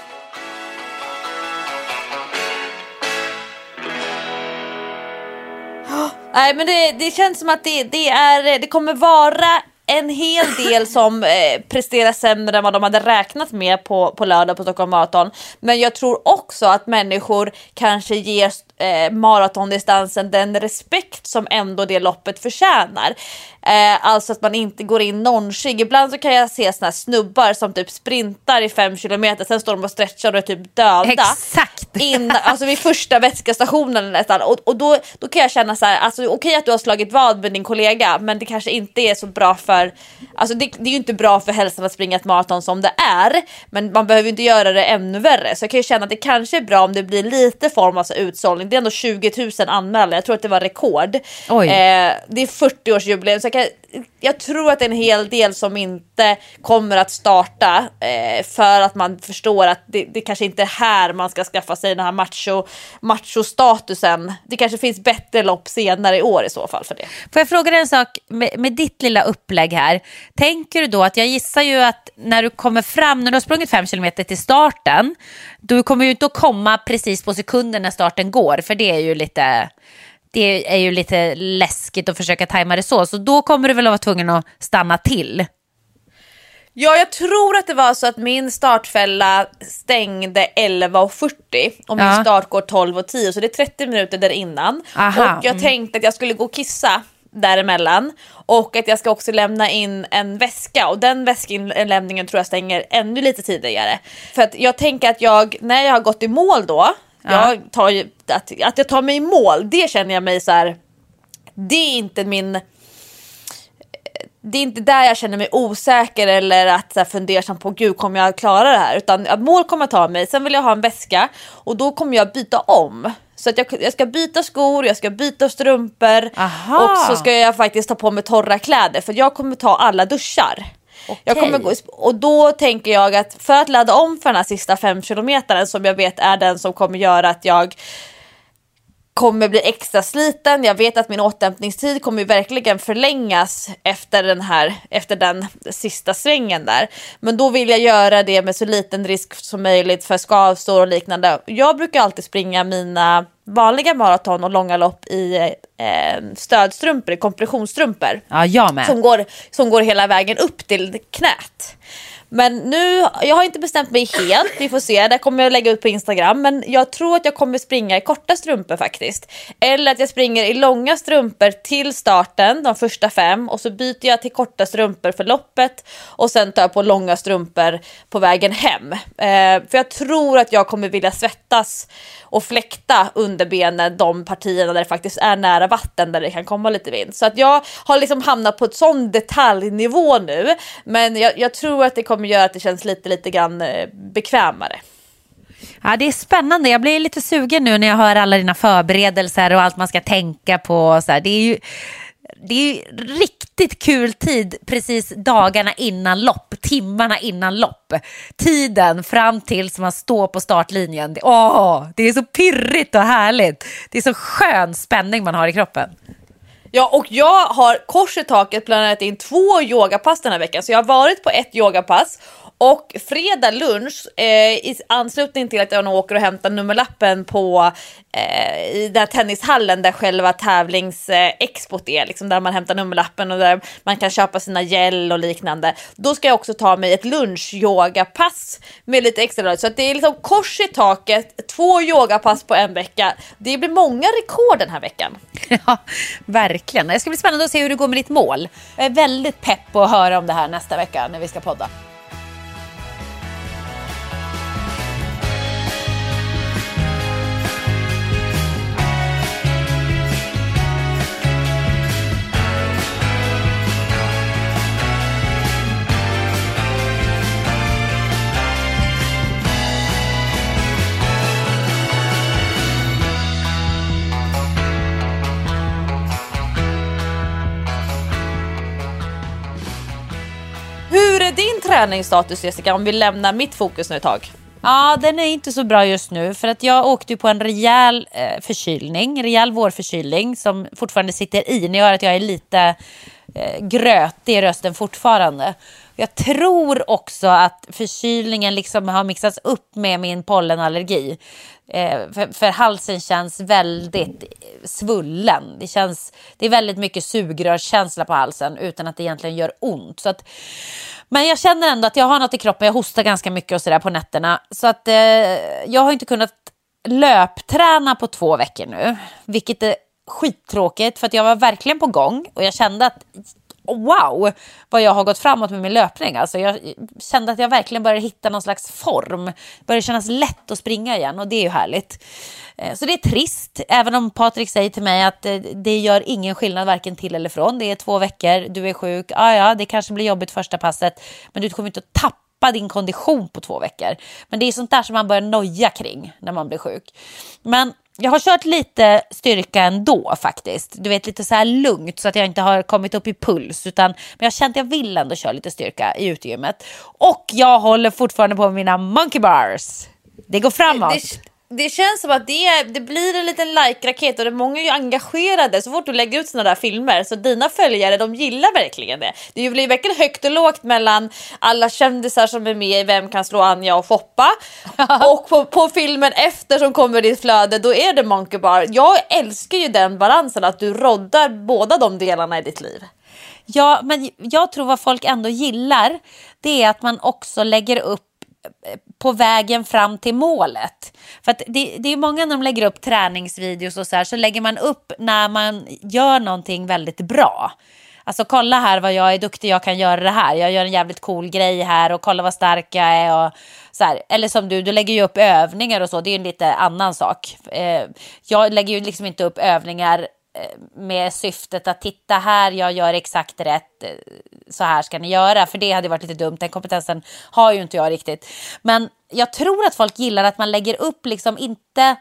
E: Nej, men det, det känns som att det, det, är, det kommer vara en hel del som eh, presterar sämre än vad de hade räknat med på, på lördag på Stockholm Marathon. Men jag tror också att människor kanske ger eh, maratondistansen den respekt som ändå det loppet förtjänar. Eh, alltså att man inte går in nonchig. Ibland så kan jag se såna här snubbar som typ sprintar i fem kilometer, sen står de och stretchar och är typ döda.
D: Exakt.
E: In, alltså vid första vätskestationen nästan. Och, och då, då kan jag känna så här, alltså okej okay att du har slagit vad med din kollega, men det kanske inte är så bra för, alltså det, det är ju inte bra för hälsan att springa ett maraton som det är, men man behöver ju inte göra det ännu värre. Så jag kan ju känna att det kanske är bra om det blir lite form av utsållning. Det är ändå tjugo tusen anmälda, jag tror att det var rekord.
D: Oj.
E: Eh, det är fyrtioårsjubileum, så jag, kan, jag tror att det är en hel del som inte kommer att starta eh, för att man förstår att det, det kanske inte är här man ska skaffa sig den här macho, macho-statusen. Det kanske finns bättre lopp senare i år i så fall för det.
D: Får jag fråga dig en sak med, med ditt lilla upplägg här? Tänker du då att, jag gissar ju att när du kommer fram, när du har sprungit fem kilometer till starten, du kommer ju inte att komma precis på sekunden när starten går, för det är ju lite... Det är ju lite läskigt att försöka tajma det så. Så då kommer du väl att vara tvungen att stanna till.
E: Ja, jag tror att det var så att min startfälla stängde elva fyrtio och min
D: Ja.
E: start går tolv tio, så det är trettio minuter där innan.
D: Aha,
E: och jag
D: mm.
E: tänkte att jag skulle gå och kissa däremellan och att jag ska också lämna in en väska, och den väskinlämningen tror jag stänger ännu lite tidigare. För att jag tänker att jag, när jag har gått i mål då,
D: Ja.
E: jag tar ju, att, att jag tar mig i mål, det känner jag mig så här, det är inte min... Det är inte där jag känner mig osäker eller att så här, fundersam på gud kommer jag klara det här, utan att mål kommer ta mig. Sen vill jag ha en väska och då kommer jag byta om. Så att jag, jag ska byta skor, jag ska byta strumpor.
D: Aha.
E: Och så ska jag faktiskt ta på mig torra kläder för jag kommer ta alla duschar.
D: Okej.
E: Jag kommer gå, och då tänker jag att för att ladda om för den här sista fem kilometern som jag vet är den som kommer göra att jag kommer bli extra sliten. Jag vet att min återhämtningstid kommer verkligen förlängas efter den här, efter den sista svängen där. Men då vill jag göra det med så liten risk som möjligt för skavsår och liknande. Jag brukar alltid springa mina vanliga maraton och långa lopp i eh, stödstrumpor, kompressionsstrumpor.
D: Ja, jag med.
E: Som går, som går hela vägen upp till knät. Men nu, jag har inte bestämt mig helt, vi får se, det kommer jag lägga ut på Instagram. Men jag tror att jag kommer springa i korta strumpor faktiskt. Eller att jag springer i långa strumpor till starten, de första fem. Och så byter jag till korta strumpor för loppet. Och sen tar jag på långa strumpor på vägen hem. eh, För jag tror att jag kommer vilja svettas och fläkta under benen de partierna där det faktiskt är nära vatten, där det kan komma lite vind. Så att jag har liksom hamnat på ett sån detaljnivå nu. Men jag, jag tror att det kommer göra att det känns lite, lite grann bekvämare.
D: Ja, det är spännande. Jag blir lite sugen nu när jag hör alla dina förberedelser och allt man ska tänka på. Så här. Det är ju det är ju riktigt kul tid precis dagarna innan lopp, timmarna innan lopp. Tiden fram tills man står på startlinjen. Åh, det är så pirrigt och härligt. Det är så skön spänning man har i kroppen.
E: Ja, och jag har kors i taket planerat in två yogapass den här veckan. Så jag har varit på ett yogapass. Och fredag lunch, eh, i anslutning till att jag nog åker och hämtar nummerlappen på eh, i den tennishallen där själva tävlingsexpot är, liksom där man hämtar nummerlappen och där man kan köpa sina gel och liknande. Då ska jag också ta mig ett lunch-yogapass med lite extra. Så att det är liksom kors i taket, två yogapass på en vecka. Det blir många rekord den här veckan.
D: Ja, verkligen. Det ska bli spännande att se hur det går med ditt mål. Jag är väldigt pepp på att höra om det här nästa vecka när vi ska podda.
E: Hur är din träningsstatus, Jessica, om vi lämnar mitt fokus nu ett tag?
D: Ja, den är inte så bra just nu. För att jag åkte ju på en rejäl eh, förkylning, rejäl vårförkylning som fortfarande sitter i. Ni hör att jag är lite eh, grötig i rösten fortfarande. Jag tror också att förkylningen liksom har mixats upp med min pollenallergi. Eh, för, för halsen känns väldigt svullen. Det, känns, det är väldigt mycket sugrörskänsla på halsen utan att det egentligen gör ont. Så att, men jag känner ändå att jag har något i kroppen. Jag hostar ganska mycket och sådär på nätterna. Så att eh, jag har inte kunnat löpträna på två veckor nu. Vilket är skittråkigt för att jag var verkligen på gång. Och jag kände att wow, vad jag har gått framåt med min löpning. Alltså jag kände att jag verkligen började hitta någon slags form. Började kännas lätt att springa igen och det är ju härligt. Så det är trist, även om Patrik säger till mig att det gör ingen skillnad varken till eller från. Det är två veckor, du är sjuk. Ah, ja, det kanske blir jobbigt första passet, men du kommer inte att tappa din kondition på två veckor. Men det är sånt där som man börjar noja kring när man blir sjuk. Men jag har kört lite styrka ändå faktiskt. Du vet, lite så här lugnt så att jag inte har kommit upp i puls. Utan, men jag kände att jag vill ändå köra lite styrka i utegymmet. Och jag håller fortfarande på med mina monkey bars. Det går framåt.
E: Det, det känns som att det, det blir en liten like-raket och det är många är ju engagerade så fort du lägger ut såna där filmer. Så dina följare, de gillar verkligen det. Det blir verkligen högt och lågt mellan alla kändisar som är med i Vem kan slå Anja och Foppa. Och på, på filmen efter som kommer ditt flöde, då är det monkey bar. Jag älskar ju den balansen, att du roddar båda de delarna i ditt liv.
D: Ja, men jag tror vad folk ändå gillar, det är att man också lägger upp på vägen fram till målet. För att det, det är många när de lägger upp träningsvideos och så här, så lägger man upp när man gör någonting väldigt bra. Alltså kolla här vad jag är duktig, jag kan göra det här. Jag gör en jävligt cool grej här och kolla vad stark jag är och så här. Eller som du, du lägger ju upp övningar och så, det är ju en lite annan sak. Eh, jag lägger ju liksom inte upp övningar med syftet att titta här, jag gör exakt rätt, så här ska ni göra, för det hade varit lite dumt, den kompetensen har ju inte jag riktigt. Men jag tror att folk gillar att man lägger upp liksom inte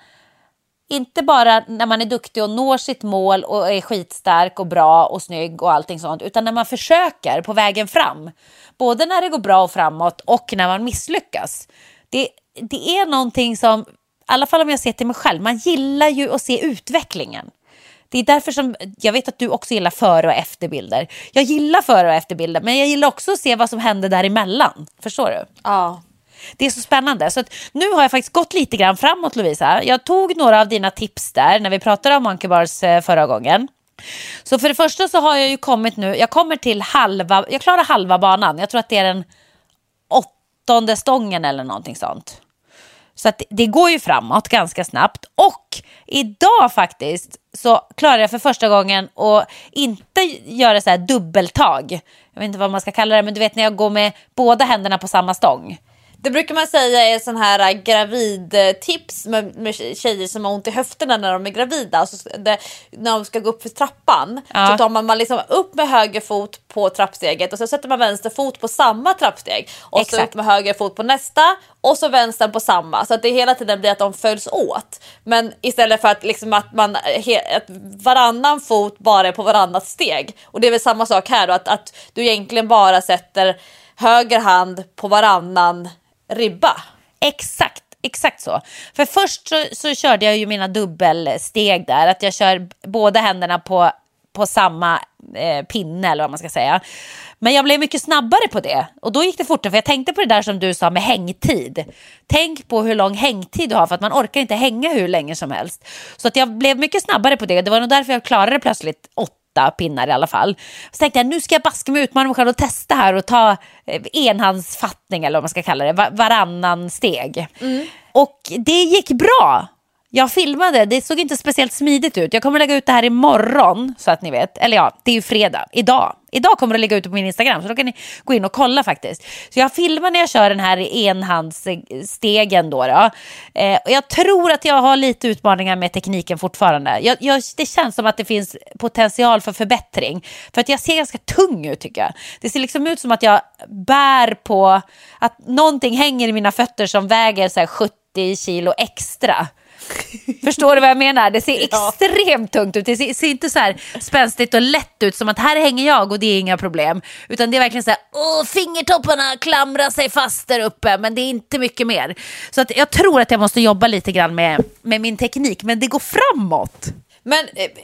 D: inte bara när man är duktig och når sitt mål och är skitstark och bra och snygg och allting sånt, utan när man försöker på vägen fram, både när det går bra och framåt och när man misslyckas. Det, det är någonting som, i alla fall om jag ser till mig själv, man gillar ju att se utvecklingen. Det är därför som jag vet att du också gillar före- och efterbilder. Jag gillar före- och efterbilder, men jag gillar också att se vad som händer däremellan. Förstår du?
E: Ja.
D: Det är så spännande. Så att nu har jag faktiskt gått lite grann framåt, Lovisa. Jag tog några av dina tips där när vi pratade om monkey bars förra gången. Så för det första så har jag ju kommit nu, jag kommer till halva, jag klarar halva banan. Jag tror att det är den åttonde stången eller någonting sånt. Så att det går ju framåt ganska snabbt. Och idag faktiskt så klarar jag för första gången att inte göra så här dubbeltag. Jag vet inte vad man ska kalla det, men du vet när jag går med båda händerna på samma stång.
E: Det brukar man säga är sån här gravidtips med, med tjejer som har ont i höfterna när de är gravida. Alltså det, när de ska gå upp för trappan, ja. Så tar man, man liksom upp med höger fot på trappsteget och så sätter man vänster fot på samma trappsteg. Och Exakt. Så upp med höger fot på nästa och så vänster på samma. Så att det hela tiden blir att de följs åt. Men istället för att, liksom att, man, att varannan fot bara är på varannat steg. Och det är väl samma sak här då, att, att du egentligen bara sätter höger hand på varannan ribba.
D: Exakt, exakt så. För först så, så körde jag ju mina dubbelsteg där. Att jag kör båda händerna på, på samma eh, pinne eller vad man ska säga. Men jag blev mycket snabbare på det. Och då gick det fortare, för jag tänkte på det där som du sa med hängtid. Tänk på hur lång hängtid du har, för att man orkar inte hänga hur länge som helst. Så att jag blev mycket snabbare på det. Det var nog därför jag klarade plötsligt åtta pinnar i alla fall. Så tänkte jag, nu ska jag baska mig utmana mig själv och testa här och ta enhandsfattning eller vad man ska kalla det, varannan steg. Mm. Och det gick bra. Jag filmade, det såg inte speciellt smidigt ut. Jag kommer lägga ut det här imorgon, så att ni vet. Eller ja, det är ju fredag, idag. Idag kommer det ligga ute på min Instagram, så då kan ni gå in och kolla faktiskt. Så jag filmar när jag kör den här enhandsstegen då. då. Eh, och jag tror att jag har lite utmaningar med tekniken fortfarande. Jag, jag, det känns som att det finns potential för förbättring. För att jag ser ganska tung ut, tycker jag. Det ser liksom ut som att jag bär på att någonting hänger i mina fötter som väger så här sjuttio kilo extra. Förstår du vad jag menar? Det ser extremt tungt ut. Det ser, ser inte så här spänstigt och lätt ut som att här hänger jag och det är inga problem. Utan det är verkligen så här, åh, fingertopparna klamrar sig fast där uppe, men det är inte mycket mer. Så att jag tror att jag måste jobba lite grann med, med min teknik, men det går framåt.
E: Men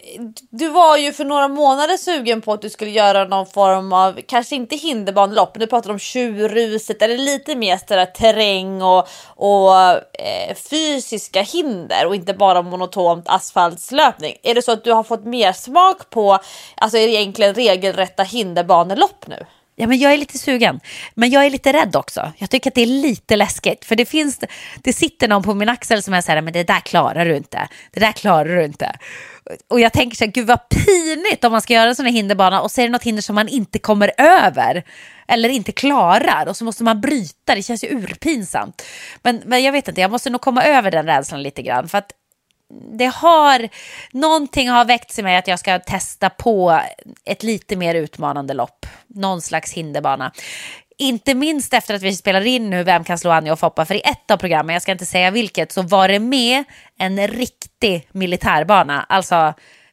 E: du var ju för några månader sugen på att du skulle göra någon form av, kanske inte hinderbanelopp, men du pratade om tjurruset eller lite mer sådär terräng och, och eh, fysiska hinder och inte bara monotont asfaltslöpning. Är det så att du har fått mer smak på, alltså är det egentligen regelrätta hinderbanelopp nu?
D: Ja, men jag är lite sugen. Men jag är lite rädd också. Jag tycker att det är lite läskigt. För det finns, det sitter någon på min axel som är så här, men det där klarar du inte. Det där klarar du inte. Och jag tänker så här, gud vad pinigt om man ska göra en sån här hinderbana och så är det något hinder som man inte kommer över. Eller inte klarar. Och så måste man bryta. Det känns ju urpinsamt. Men, men jag vet inte, jag måste nog komma över den rädslan lite grann. För att det har, någonting har väckt i mig att jag ska testa på ett lite mer utmanande lopp. Någon slags hinderbana. Inte minst efter att vi spelar in nu Vem kan slå Anja och Foppa. För i ett av programmen, jag ska inte säga vilket, så var det med en riktig militärbana. Alltså,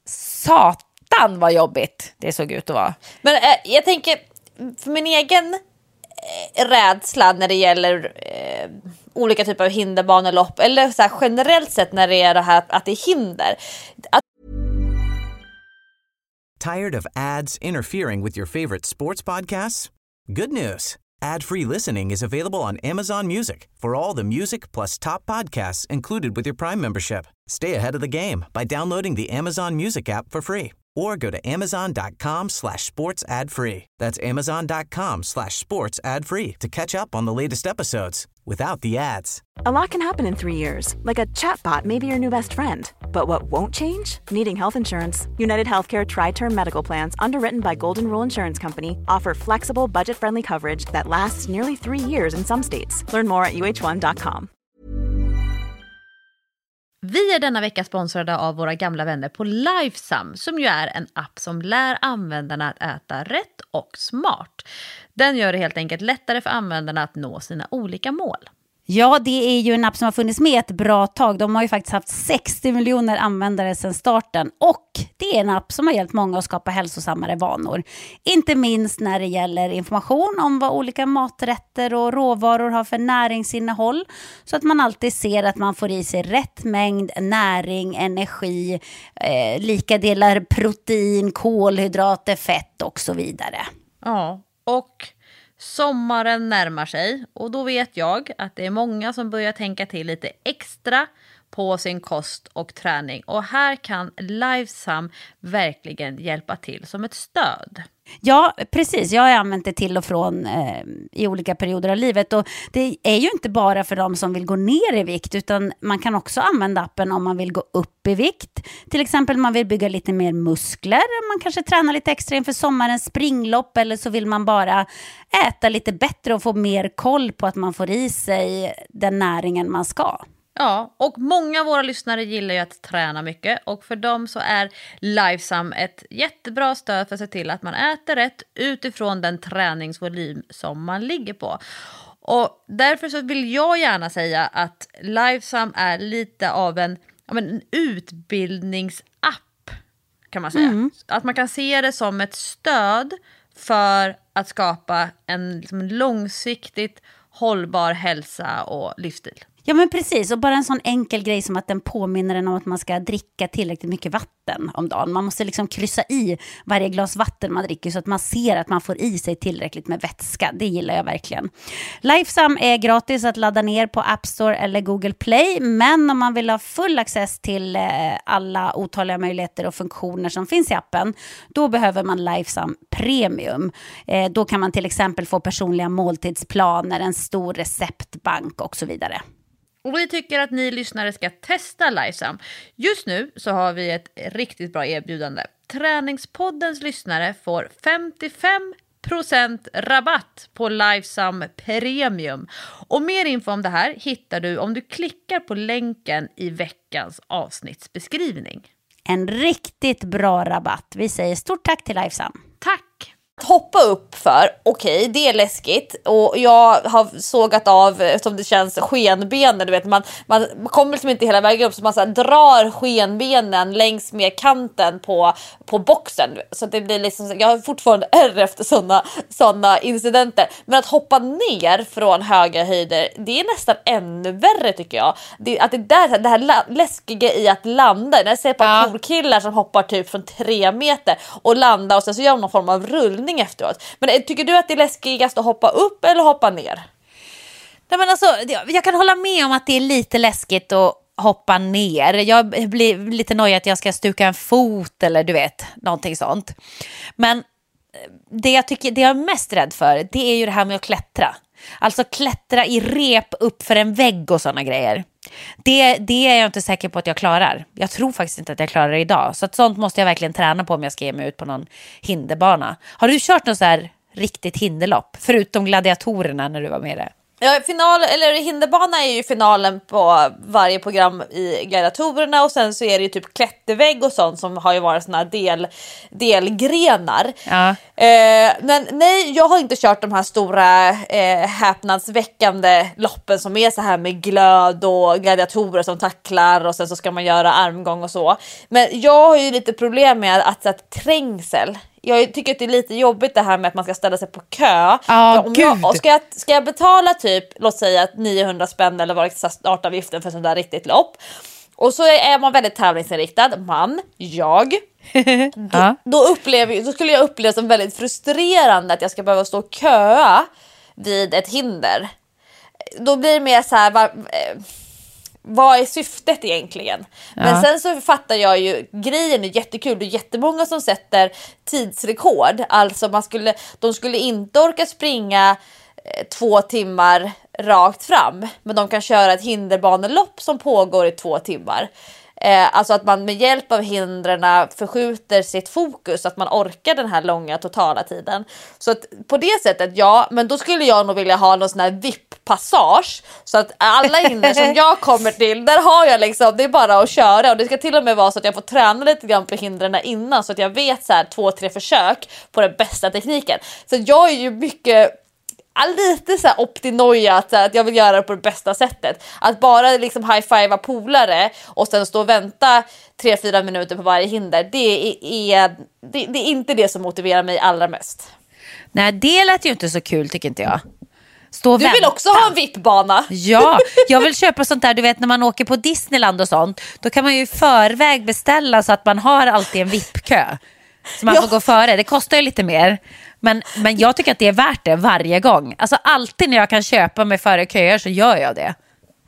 D: satan vad jobbigt det såg ut att vara.
E: Men äh, jag tänker, för min egen äh, rädsla när det gäller äh, olika typer av hinderbanelopp, eller så här, generellt sett när det är det här att det är hinder. Att...
A: Tired of ads interfering with your favorite sports podcasts? Good news. Ad-free listening is available on Amazon Music for all the music plus top podcasts included with your Prime membership. Stay ahead of the game by downloading the Amazon Music app for free or go to amazon.com slash sports ad free. That's amazon.com slash sports ad free to catch up on the latest episodes without the ads.
B: A lot can happen in three years, like a chatbot may be your new best friend. But what won't change? Needing health insurance. United Healthcare Tri-Term Medical Plans, underwritten by Golden Rule Insurance Company, offer flexible, budget-friendly coverage that lasts nearly three years in some states. Learn more at u h one dot com.
C: Vi är denna vecka sponsrade av våra gamla vänner på Lifesum, som ju är en app som lär användarna att äta rätt och smart. Den gör det helt enkelt lättare för användarna att nå sina olika mål.
D: Ja, det är ju en app som har funnits med ett bra tag. De har ju faktiskt haft sextio miljoner användare sedan starten. Och det är en app som har hjälpt många att skapa hälsosammare vanor. Inte minst när det gäller information om vad olika maträtter och råvaror har för näringsinnehåll. Så att man alltid ser att man får i sig rätt mängd näring, energi, eh, lika delar protein, kolhydrater, fett och så vidare.
C: Ja, och... sommaren närmar sig och då vet jag att det är många som börjar tänka till lite extra på sin kost och träning. Och här kan Lifesum verkligen hjälpa till som ett stöd.
D: Ja, precis. Jag har använt det till och från eh, i olika perioder av livet. Och det är ju inte bara för de som vill gå ner i vikt, utan man kan också använda appen om man vill gå upp i vikt. Till exempel man vill bygga lite mer muskler. Man kanske tränar lite extra inför sommarens springlopp, eller så vill man bara äta lite bättre och få mer koll på att man får i sig den näringen man ska.
C: Ja, och många av våra lyssnare gillar ju att träna mycket, och för dem så är Lifesum ett jättebra stöd för att se till att man äter rätt utifrån den träningsvolym som man ligger på. Och därför så vill jag gärna säga att Lifesum är lite av en, ja, men en utbildningsapp kan man säga. Mm. Att man kan se det som ett stöd för att skapa en, liksom en långsiktigt hållbar hälsa och livsstil.
D: Ja, men precis, och bara en sån enkel grej som att den påminner en om att man ska dricka tillräckligt mycket vatten om dagen. Man måste liksom kryssa i varje glas vatten man dricker så att man ser att man får i sig tillräckligt med vätska. Det gillar jag verkligen. Lifesum är gratis att ladda ner på App Store eller Google Play, men om man vill ha full access till alla otaliga möjligheter och funktioner som finns i appen, då behöver man Lifesum Premium. Då kan man till exempel få personliga måltidsplaner, en stor receptbank och så vidare.
C: Och vi tycker att ni lyssnare ska testa Lifesum. Just nu så har vi ett riktigt bra erbjudande. Träningspoddens lyssnare får femtiofem procent rabatt på Lifesum Premium. Och mer info om det här hittar du om du klickar på länken i veckans avsnittsbeskrivning.
D: En riktigt bra rabatt. Vi säger stort tack till Lifesum.
C: Tack!
E: Hoppa upp för, okej, okay, det är läskigt, och jag har sågat av, som det känns, skenbenen, du vet, man, man kommer liksom inte hela vägen upp, så man så här drar skenbenen längs med kanten på, på boxen, så det blir liksom, jag har fortfarande ärr efter sådana såna incidenter, men att hoppa ner från höga höjder, det är nästan ännu värre tycker jag. Det, att det, där, det här läskiga i att landa, när jag ser på ja. killar som hoppar typ från tre meter och landar och sen så gör de någon form av rullning efteråt. Men tycker du att det är läskigast att hoppa upp eller hoppa ner?
D: Nej, men alltså, jag kan hålla med om att det är lite läskigt att hoppa ner. Jag blir lite nöjd att jag ska stuka en fot eller du vet, någonting sånt. Men det jag tycker, det jag är mest rädd för, det är ju det här med att klättra. Alltså klättra i rep upp för en vägg och sådana grejer. Det, det är jag inte säker på att jag klarar. Jag tror faktiskt inte att jag klarar det idag. Så att sånt måste jag verkligen träna på om jag ska ge mig ut på någon hinderbana. Har du kört något så här riktigt hinderlopp? Förutom gladiatorerna när du var med där?
E: Ja, final, eller hinderbana är ju finalen på varje program i gladiatorerna, och sen så är det ju typ klättervägg och sånt som har ju varit såna del, delgrenar. Ja. Eh, men nej, jag har inte kört de här stora eh, häpnadsväckande loppen som är så här med glöd och gladiatorer som tacklar och sen så ska man göra armgång och så. Men jag har ju lite problem med att, att trängsel. Jag tycker att det är lite jobbigt det här med att man ska ställa sig på kö.
D: Oh,
E: om jag, ska, jag, ska jag betala typ, låt säga niohundra spänn eller vad det är startavgiften för sånt där riktigt lopp. Och så är man väldigt tävlingsinriktad, man, jag. Då, ja. då, upplever, då skulle jag uppleva det som väldigt frustrerande att jag ska behöva stå och köa vid ett hinder. Då blir det mer så här... Var, eh, vad är syftet egentligen? Ja. Men sen så fattar jag ju, grejen är jättekul. Det är jättemånga som sätter tidsrekord. Alltså man skulle, de skulle inte orka springa eh, två timmar rakt fram. Men de kan köra ett hinderbanelopp som pågår i två timmar. Eh, alltså att man med hjälp av hindren förskjuter sitt fokus så att man orkar den här långa totala tiden. Så att på det sättet, ja, men då skulle jag nog vilja ha någon sån här V I P-passage. Så att alla hinder som jag kommer till, där har jag liksom, det är bara att köra. Och det ska till och med vara så att jag får träna lite grann på hindren innan, så att jag vet så här två, tre försök på den bästa tekniken. Så jag är ju mycket... lite så här optinoja att, att jag vill göra det på det bästa sättet. Att bara liksom high-fivea polare och sen stå och vänta tre fyra minuter på varje hinder, det är, är, det, det är inte det som motiverar mig allra mest.
D: Nej, det lät ju inte så kul tycker inte jag. Stå och
E: du
D: vänta.
E: Vill också ha en V I P-bana.
D: Ja, jag vill köpa sånt där, du vet när man åker på Disneyland och sånt, då kan man ju i förväg beställa så att man har alltid en V I P-kö. Så man ja. får gå före, det kostar ju lite mer. Men, men jag tycker att det är värt det varje gång. Alltså alltid när jag kan köpa mig före köer så gör jag det.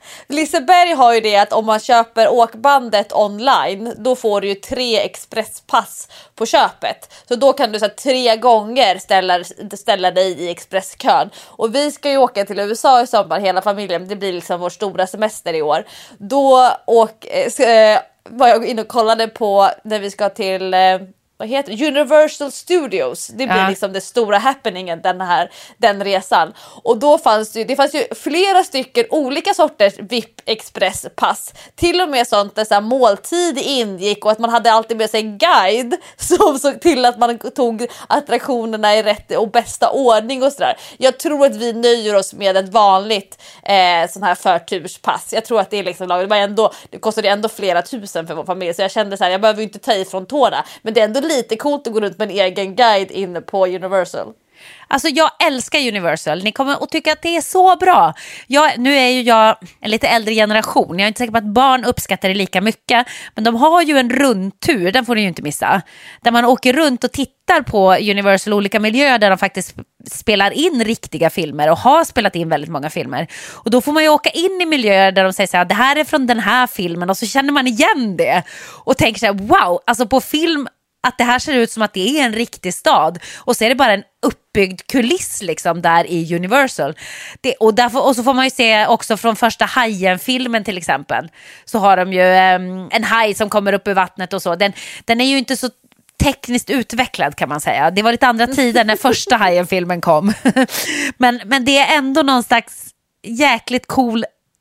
E: Liseberg har ju det att om man köper åkbandet online, då får du ju tre expresspass på köpet. Så då kan du så här, tre gånger ställa, ställa dig i expresskön. Och vi ska ju åka till U S A i sommar, hela familjen. Det blir liksom vår stora semester i år. Då åk, äh, var jag inne och kollade på när vi ska till... Äh, vad heter det? Universal Studios. Det blir ja. liksom det stora happeningen den här den resan. Och då fanns det ju, det fanns ju flera stycken olika sorters V I P expresspass. Till och med sånt där så här måltid ingick och att man hade alltid med sig en guide som såg till att man tog attraktionerna i rätt och bästa ordning och sådär. Jag tror att vi nöjer oss med ett vanligt eh, sån här förturspass. Jag tror att det är liksom det var ändå det kostade ändå flera tusen för vår familj, så jag kände så här, jag behöver ju inte ta ifrån tårna, men det är ändå lite coolt att gå runt med en egen guide inne på Universal.
D: Alltså jag älskar Universal. Ni kommer att tycka att det är så bra. Jag, nu är ju jag en lite äldre generation. Jag är inte säker på att barn uppskattar det lika mycket. Men de har ju en rundtur, den får ni ju inte missa. Där man åker runt och tittar på Universal, olika miljöer där de faktiskt spelar in riktiga filmer och har spelat in väldigt många filmer. Och då får man ju åka in i miljöer där de säger så här, det här är från den här filmen, och så känner man igen det. Och tänker så här, wow, alltså på film att det här ser ut som att det är en riktig stad, och så är det bara en uppbyggd kuliss liksom där i Universal. Det, och, därför, och så får man ju se också från första Hajen-filmen till exempel, så har de ju um, en haj som kommer upp ur vattnet och så. Den, den är ju inte så tekniskt utvecklad kan man säga. Det var lite andra tider när första Hajen-filmen kom. men, men det är ändå någon slags jäkligt cool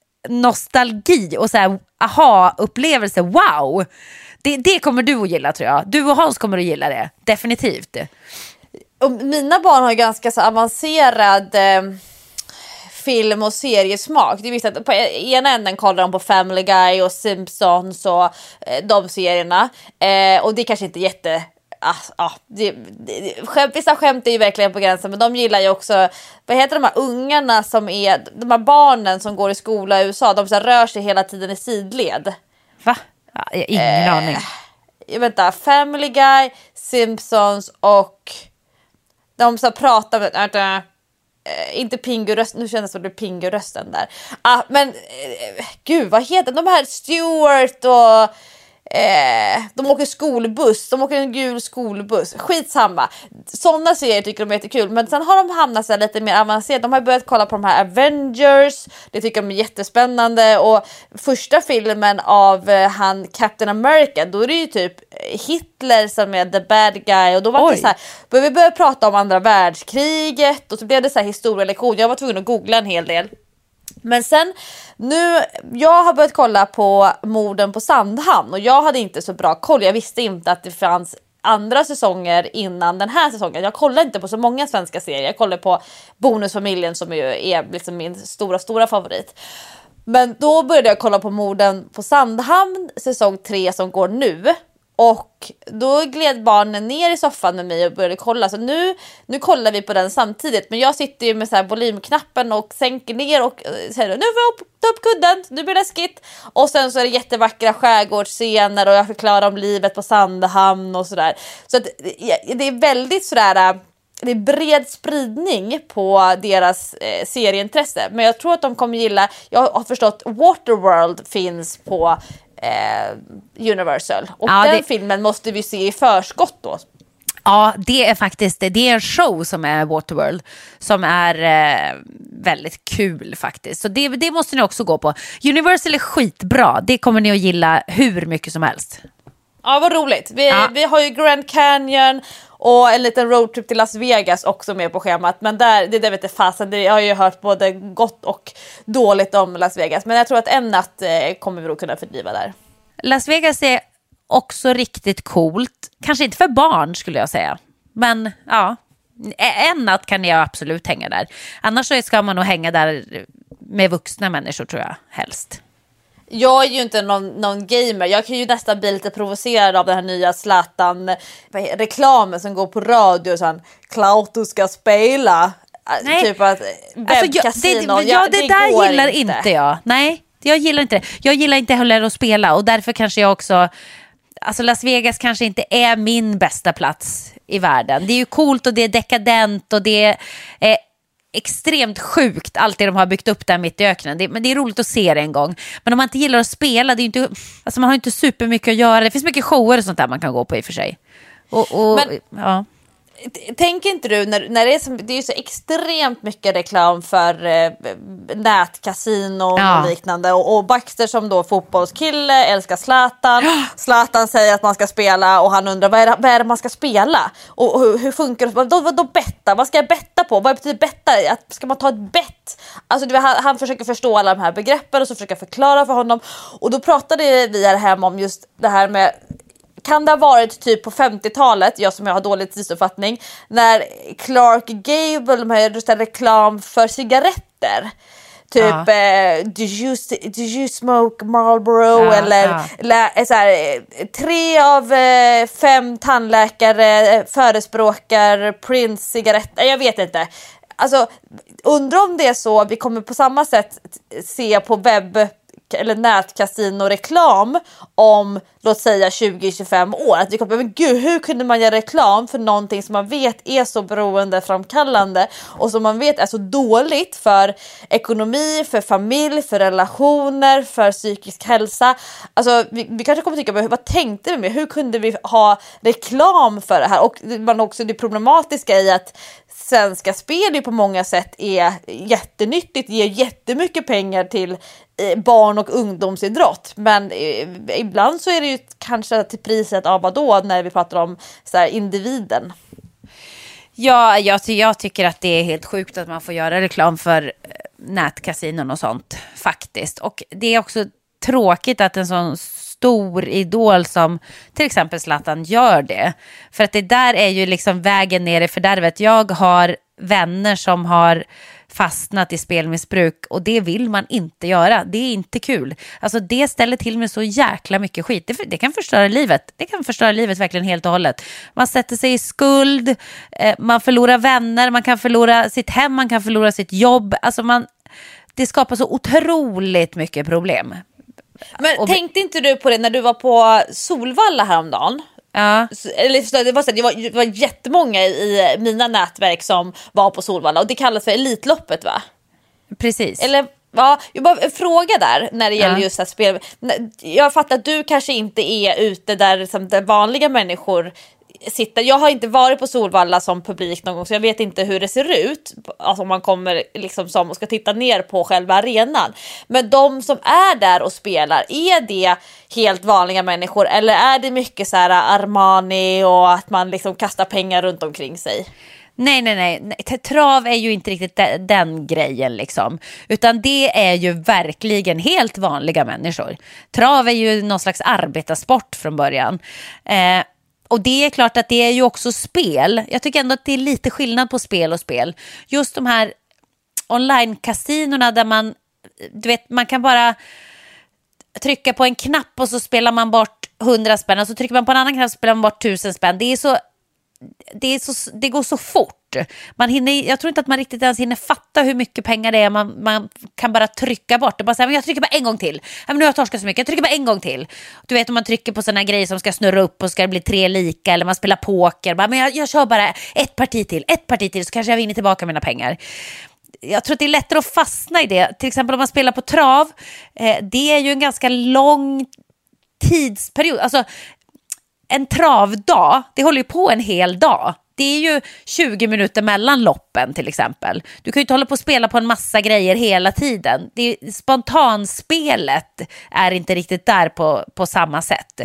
D: nostalgi och så här aha-upplevelse. Wow! Det, det kommer du att gilla, tror jag. Du och Hans kommer att gilla det. Definitivt.
E: Och mina barn har ganska så avancerad eh, film- och seriesmak. Det är visst att på ena änden kollar de på Family Guy och Simpsons och eh, de serierna. Eh, och det är kanske inte jätte... Ah, ah, det, det, skämt, vissa skämt är ju verkligen på gränsen, men de gillar ju också, vad heter de här ungarna som är, de här barnen som går i skola i U S A, de så rör sig hela tiden i sidled.
D: Va? Ja, jag har ingen eh, aning.
E: Jag vet inte, Family Guy, Simpsons och de som pratar med, äh, äh, inte Pingu-rösten, nu känns det som det är Pingu-rösten där. Ah, men äh, gud, vad heter de här Stuart och Eh, de åker skolbuss, de åker en gul skolbuss, skitsamma. Sådana serier tycker de är jättekul. Men sen har de hamnat så här lite mer avancerat. De har börjat kolla på de här Avengers. Det tycker de är jättespännande. Och första filmen av eh, han Captain America, då är det ju typ Hitler som är the bad guy. Och då var det så här, började vi börja prata om andra världskriget. Och så blev det så här historielektion. Jag var tvungen att googla en hel del. Men sen nu, jag har börjat kolla på Morden på Sandhamn, och jag hade inte så bra koll. Jag visste inte att det fanns andra säsonger innan den här säsongen. Jag kollade inte på så många svenska serier. Jag kollade på Bonusfamiljen som ju är liksom min stora, stora favorit. Men då började jag kolla på Morden på Sandhamn, säsong tre som går nu. Och då gled barnen ner i soffan med mig och började kolla. Så nu, nu kollar vi på den samtidigt. Men jag sitter ju med så här volymknappen och sänker ner och säger nu får jag upp, ta upp kudden, nu blir det läskigt. Och sen så är det jättevackra skärgårdsscener och jag förklarar om livet på Sandhamn och sådär. Så att det är väldigt sådär, det är bred spridning på deras eh, serieintresse. Men jag tror att de kommer gilla, jag har förstått Waterworld finns på Eh, Universal. Och ja, den det... filmen måste vi se i förskott då.
D: Ja, det är faktiskt det är en show som är Waterworld som är eh, väldigt kul faktiskt. Så det, det måste ni också gå på. Universal är skitbra. Det kommer ni att gilla hur mycket som helst.
E: Ja, vad roligt. Vi,
D: ja.
E: vi har ju Grand Canyon och en liten roadtrip till Las Vegas också med på schemat. Men där, det där vet jag fasen. Jag har ju hört både gott och dåligt om Las Vegas. Men jag tror att en natt eh, kommer vi då kunna fördriva där.
D: Las Vegas är också riktigt coolt. Kanske inte för barn skulle jag säga. Men ja, en natt kan jag absolut hänga där. Annars så ska man nog hänga där med vuxna människor tror jag helst.
E: Jag är ju inte någon, någon gamer. Jag kan ju nästan bli lite provocerad av den här nya Zlatan-reklamen som går på radio. Sån, Klart du ska spela. Nej. Typ att webbkasino.
D: Alltså, ja, det, det, det där gillar inte. inte jag. Nej, jag gillar inte det. Jag gillar inte heller att spela. Och därför kanske jag också... Alltså Las Vegas kanske inte är min bästa plats i världen. Det är ju coolt och det är dekadent och det är... Eh, extremt sjukt allt det de har byggt upp där mitt i öknen. Det, men det är roligt att se det en gång. Men om man inte gillar att spela, det är inte, alltså man har inte supermycket att göra. Det finns mycket shower och sånt där man kan gå på i och för sig. Och, och,
E: men,
D: ja.
E: Tänker inte du när, när det är så, det är så extremt mycket reklam för eh, nätkasinon
D: ja.
E: och liknande och, och Baxter som då fotbollskille älskar Zlatan. Zlatan säger att man ska spela och han undrar vad är det, vad är det man ska spela och, och hur, hur funkar det? Då, då, då betta, vad ska jag betta på? Vad betyder betta? Att, ska man ta ett bett? Alltså, du, han, han försöker förstå alla de här begreppen och så försöker jag förklara för honom och då pratade vi här hemma om just det här med. Kan det ha varit typ på femtiotalet, jag som jag har dålig tidsuppfattning, när Clark Gable hade reklam för cigaretter. Typ, ja. eh, do, you, do you smoke Marlboro? Ja, eller ja. lä, så här, tre av eh, fem tandläkare förespråkar Prince cigaretter. Jag vet inte. Alltså, undrar om det är så vi kommer på samma sätt se på webb eller nätkasino-reklam om, låt säga, tjugo till tjugofem år. Att vi kommer, men gud, hur kunde man göra reklam för någonting som man vet är så beroendeframkallande och som man vet är så dåligt för ekonomi, för familj, för relationer, för psykisk hälsa. Alltså, vi, vi kanske kommer tycka, vad tänkte vi med? Hur kunde vi ha reklam för det här? Och man också det problematiska i att Svenska Spel på många sätt är jättenyttigt, ger jättemycket pengar till barn- och ungdomsidrott. Men ibland så är det ju kanske till priset av vad då när vi pratar om så här, individen.
D: Ja, jag, jag tycker att det är helt sjukt att man får göra reklam för nätkasinon och sånt faktiskt. Och det är också tråkigt att en sån stor idol som till exempel Zlatan gör det. För att det där är ju liksom vägen ner i fördärvet. Jag har vänner som har fastnat i spelmissbruk och det vill man inte göra. Det är inte kul. Alltså det ställer till med så jäkla mycket skit. Det, det kan förstöra livet. Det kan förstöra livet verkligen helt och hållet. Man sätter sig i skuld, eh, man förlorar vänner, man kan förlora sitt hem, man kan förlora sitt jobb. Alltså man, det skapar så otroligt mycket problem.
E: Men
D: och
E: tänkte inte du på det när du var på Solvalla häromdagen?
D: Ja.
E: Eller, det, var så, det, var, det var jättemånga i mina nätverk som var på Solvalla och det kallas för Elitloppet, va?
D: Precis.
E: Eller ja, jag bara en fråga där när det gäller
D: ja.
E: just att spel. Jag fattar att du kanske inte är ute där, liksom, där vanliga människor sitter. Jag har inte varit på Solvalla som publik någon gång så jag vet inte hur det ser ut. Alltså om man kommer liksom som och ska titta ner på själva arenan. Men de som är där och spelar, är det helt vanliga människor eller är det mycket så här Armani och att man liksom kastar pengar runt omkring sig?
D: Nej, nej, nej. Trav är ju inte riktigt den, den grejen liksom. Utan det är ju verkligen helt vanliga människor. Trav är ju någon slags arbetarsport från början. Eh, Och det är klart att det är ju också spel. Jag tycker ändå att det är lite skillnad på spel och spel. Just de här online-kasinorna där man, du vet, man kan bara trycka på en knapp och så spelar man bort hundra spänn. Och så trycker man på en annan knapp och spelar man bort tusen spänn. Det är så, det är så, det går så fort. Man hinner, jag tror inte att man riktigt ens hinner fatta hur mycket pengar det är. Man, man kan bara trycka bort det. Bara säga, men jag trycker bara en gång till. Ja, men nu har jag torskat så mycket. Jag trycker bara en gång till. Du vet om man trycker på såna grejer som ska snurra upp och ska det bli tre lika. Eller man spelar poker. Bara, men jag, jag kör bara ett parti till. Ett parti till så kanske jag vinner tillbaka mina pengar. Jag tror att det är lättare att fastna i det. Till exempel om man spelar på trav. Eh, det är ju en ganska lång tidsperiod. Alltså en travdag, det håller ju på en hel dag. Det är ju tjugo minuter mellan loppen till exempel. Du kan ju inte hålla på och spela på en massa grejer hela tiden. Det är, spontanspelet är inte riktigt där på, på samma sätt.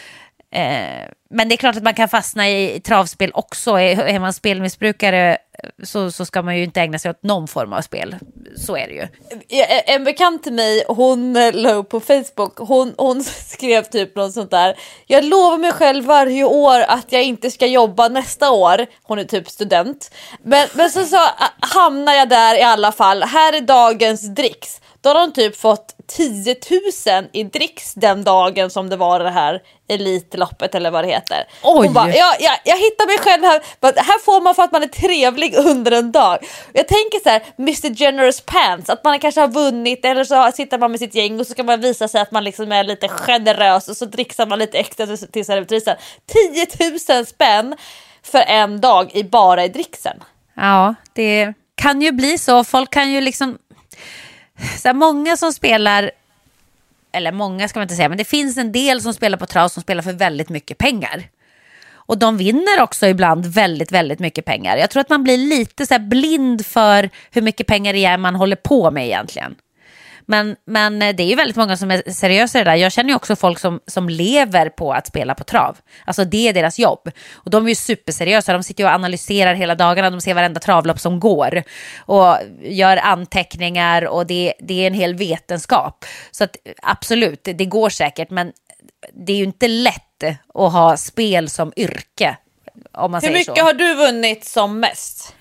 D: Eh, men det är klart att man kan fastna i travspel också. Är, är man spelmissbrukare så, så ska man ju inte ägna sig åt någon form av spel. Så är det ju.
E: En bekant till mig, hon la på Facebook, hon, hon skrev typ något sånt där: jag lovar mig själv varje år att jag inte ska jobba nästa år. Hon är typ student. Men, men så, så hamnar jag där i alla fall. Här är dagens dricks. Då har de typ fått tio tusen i dricks den dagen som det var det här elitloppet eller vad det heter.
D: Oj.
E: Hon bara, jag, jag, jag hittar mig själv här. Här får man för att man är trevlig under en dag. Jag tänker så här, mister Generous Pants, att man kanske har vunnit eller så sitter man med sitt gäng och så kan man visa sig att man liksom är lite generös och så dricksar man lite extra till servitrisen. tio tusen spänn för en dag i bara i dricksen.
D: Ja, det kan ju bli så. Folk kan ju liksom... Så här, många som spelar... Eller många ska man inte säga, men det finns en del som spelar på trav som spelar för väldigt mycket pengar. Och de vinner också ibland väldigt, väldigt mycket pengar. Jag tror att man blir lite så här blind för hur mycket pengar det är man håller på med egentligen. Men, men det är ju väldigt många som är seriösa i det där. Jag känner ju också folk som, som lever på att spela på trav. Alltså det är deras jobb. Och de är ju superseriösa. De sitter ju och analyserar hela dagarna. De ser varenda travlopp som går. Och gör anteckningar. Och det, det är en hel vetenskap. Så att, absolut, det går säkert. Men det är ju inte lätt att ha spel som yrke. Om man
E: Hur
D: säger
E: mycket
D: så.
E: har du vunnit som mest?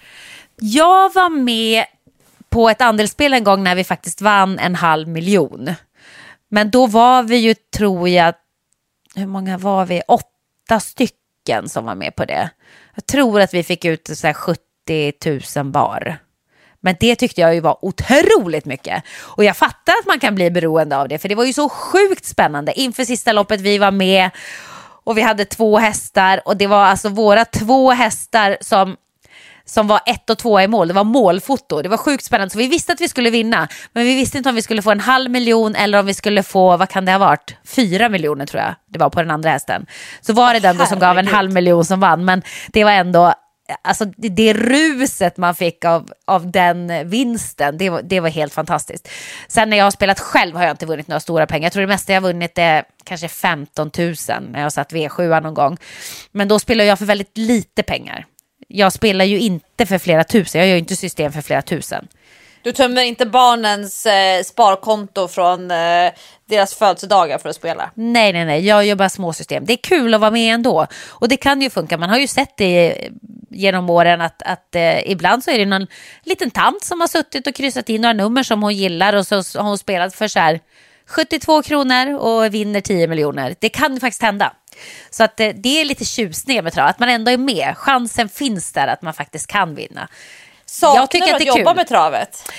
D: Jag var med på ett andelsspel en gång när vi faktiskt vann en halv miljon. Men då var vi ju, tror jag, hur många var vi? Åtta stycken som var med på det. Jag tror att vi fick ut så här sjuttio tusen var. Men det tyckte jag ju var otroligt mycket. Och jag fattar att man kan bli beroende av det. För det var ju så sjukt spännande. Inför sista loppet vi var med. Och vi hade två hästar. Och det var alltså våra två hästar som... som var ett och två i mål. Det var målfoto. Det var sjukt spännande. Så vi visste att vi skulle vinna. Men vi visste inte om vi skulle få en halv miljon eller om vi skulle få, vad kan det ha varit? Fyra miljoner tror jag. Det var på den andra hästen. Så var det den då som gav en halv miljon som vann. Men det var ändå, alltså det, det ruset man fick av, av den vinsten. Det var, det var helt fantastiskt. Sen när jag har spelat själv har jag inte vunnit några stora pengar. Jag tror det mesta jag har vunnit är kanske femton tusen när jag har satt V sju någon gång. Men då spelar jag för väldigt lite pengar. Jag spelar ju inte för flera tusen. Jag gör ju inte system för flera tusen.
E: Du tömmer inte barnens eh, sparkonto från eh, deras födelsedagar för att spela?
D: Nej, nej, nej. Jag gör bara små system. Det är kul att vara med ändå. Och det kan ju funka. Man har ju sett det genom åren att, att eh, ibland så är det någon liten tant som har suttit och kryssat in några nummer som hon gillar och så har hon spelat för så här sjuttiotvå kronor och vinner tio miljoner. Det kan faktiskt hända. Så att det är lite tjusning med trav, att man ändå är med. Chansen finns där att man faktiskt kan vinna.
E: Saknar
D: jag tycker
E: du
D: att
E: att
D: det är
E: jobba
D: kul.
E: med travet?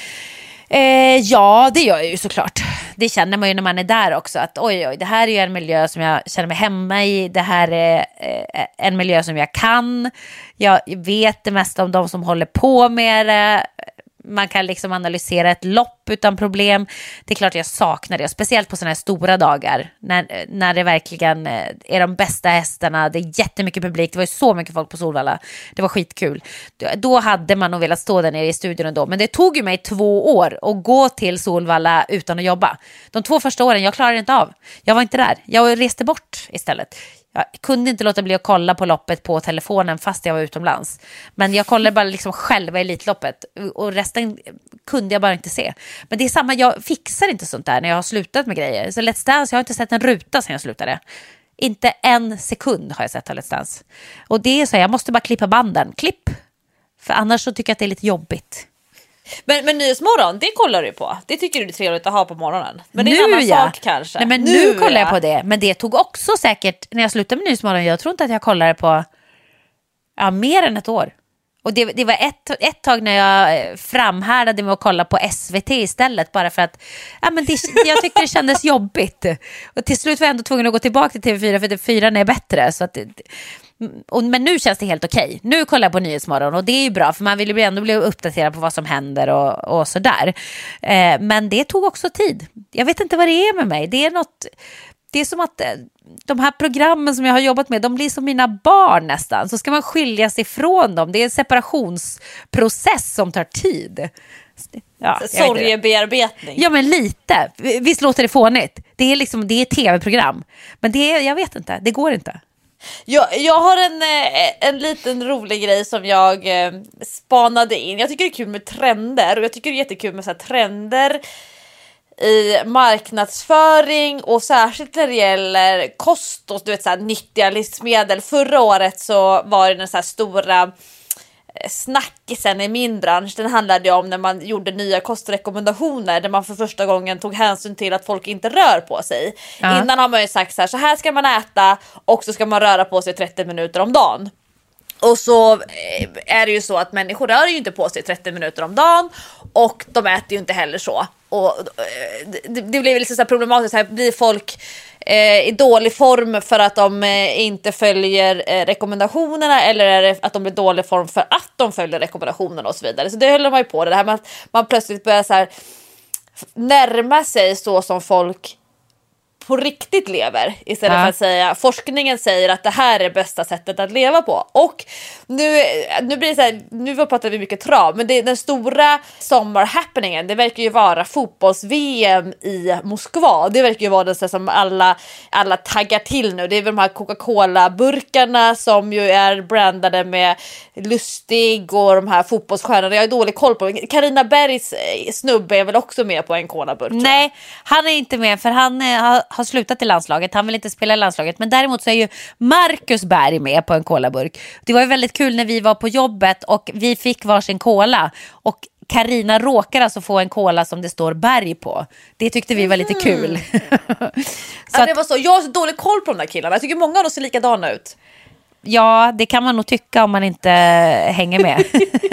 D: Eh, ja, det gör jag ju såklart. Det känner man ju när man är där också. Att oj, oj, det här är ju en miljö som jag känner mig hemma i. Det här är eh, en miljö som jag kan. Jag vet det mesta om de som håller på med det. Man kan liksom analysera ett lopp utan problem. Det är klart jag saknar det. Speciellt på sådana här stora dagar. När, när det verkligen är de bästa hästarna. Det är jättemycket publik. Det var ju så mycket folk på Solvalla. Det var skitkul. Då hade man nog velat stå där nere i studion ändå. Men det tog ju mig två år att gå till Solvalla utan att jobba. De två första åren, jag klarade inte av. Jag var inte där. Jag reste bort istället. Jag kunde inte låta bli att kolla på loppet på telefonen fast jag var utomlands. Men jag kollade bara liksom själva i Elitloppet och resten kunde jag bara inte se. Men det är samma, jag fixar inte sånt där när jag har slutat med grejer. Så Let's Dance, jag har inte sett en ruta sedan jag slutade. Inte en sekund har jag sett av Let's Dance. Och det är så, jag måste bara klippa banden. Klipp! För annars så tycker jag att det är lite jobbigt.
E: Men, men Nyhetsmorgon, det kollar du på. Det tycker du är trevligt att ha på morgonen. Men det är
D: nu,
E: en annan
D: ja.
E: sak kanske.
D: Nej, men
E: nu,
D: nu kollar
E: ja.
D: jag på det. Men det tog också säkert, när jag slutade med Nyhetsmorgon, jag tror inte att jag kollade på ja, mer än ett år. Och det, det var ett, ett tag när jag framhärdade med att kolla på S V T istället. Bara för att ja, men det, jag tyckte det kändes jobbigt. Och till slut var jag ändå tvungen att gå tillbaka till T V fyra för T V fyra är bättre. Så att, och, men nu känns det helt okej. Nu kollar jag på Nyhetsmorgon och det är ju bra. För man vill ju ändå bli uppdaterad på vad som händer och, och sådär. Eh, men det tog också tid. Jag vet inte vad det är med mig. Det är något... Det är som att de här programmen som jag har jobbat med, de blir som mina barn nästan. Så ska man skilja sig från dem. Det är en separationsprocess som tar tid. Ja,
E: sorgebearbetning.
D: Ja, men lite. Visst låter det fånigt. Det är liksom, det är ett tv-program. Men det är, jag vet inte, det går inte.
E: Jag, jag har en, en liten rolig grej som jag eh, spanade in. Jag tycker det är kul med trender. Och jag tycker det är jättekul med så här trender i marknadsföring och särskilt när det gäller kost och du vet, så här, nyttiga livsmedel. Förra året så var det den så här stora snackisen i min bransch. Den handlade om när man gjorde nya kostrekommendationer där man för första gången tog hänsyn till att folk inte rör på sig. Ja. Innan har man ju sagt så här, så här ska man äta och så ska man röra på sig trettio minuter om dagen. Och så är det ju så att människor rör ju inte på sig trettio minuter om dagen och de äter ju inte heller så. och det, det blev liksom så här problematiskt. Här blir folk eh, i dålig form för att de eh, inte följer eh, rekommendationerna, eller är det att de blir i dålig form för att de följer rekommendationerna och så vidare. Så det höll man ju på. Det här med att man plötsligt börjar så här närma sig så som folk på riktigt lever, istället ja. för att säga forskningen säger att det här är bästa sättet att leva på. Och nu, nu blir det så här, nu pratar vi mycket trav, men det, den stora sommarhappeningen, det verkar ju vara fotbolls-V M i Moskva. Det verkar ju vara det så som alla, alla taggar till nu. Det är väl de här Coca-Cola-burkarna som ju är brandade med Lustig och de här fotbollsstjärnorna. Jag har dålig koll på. Carina Bergs snubbe är väl också med på en colaburk?
D: Nej, han är inte med, för han har har slutat i landslaget. Han vill inte spela i landslaget. Men däremot så är ju Marcus Berg med på en colaburk. Det var ju väldigt kul när vi var på jobbet och vi fick varsin cola. Och Carina råkar alltså få en cola som det står Berg på. Det tyckte vi var lite kul. så
E: ja, det var så. Jag har så dålig koll på de där killarna. Jag tycker många av dem ser likadana ut.
D: Ja, det kan man nog tycka om man inte hänger med.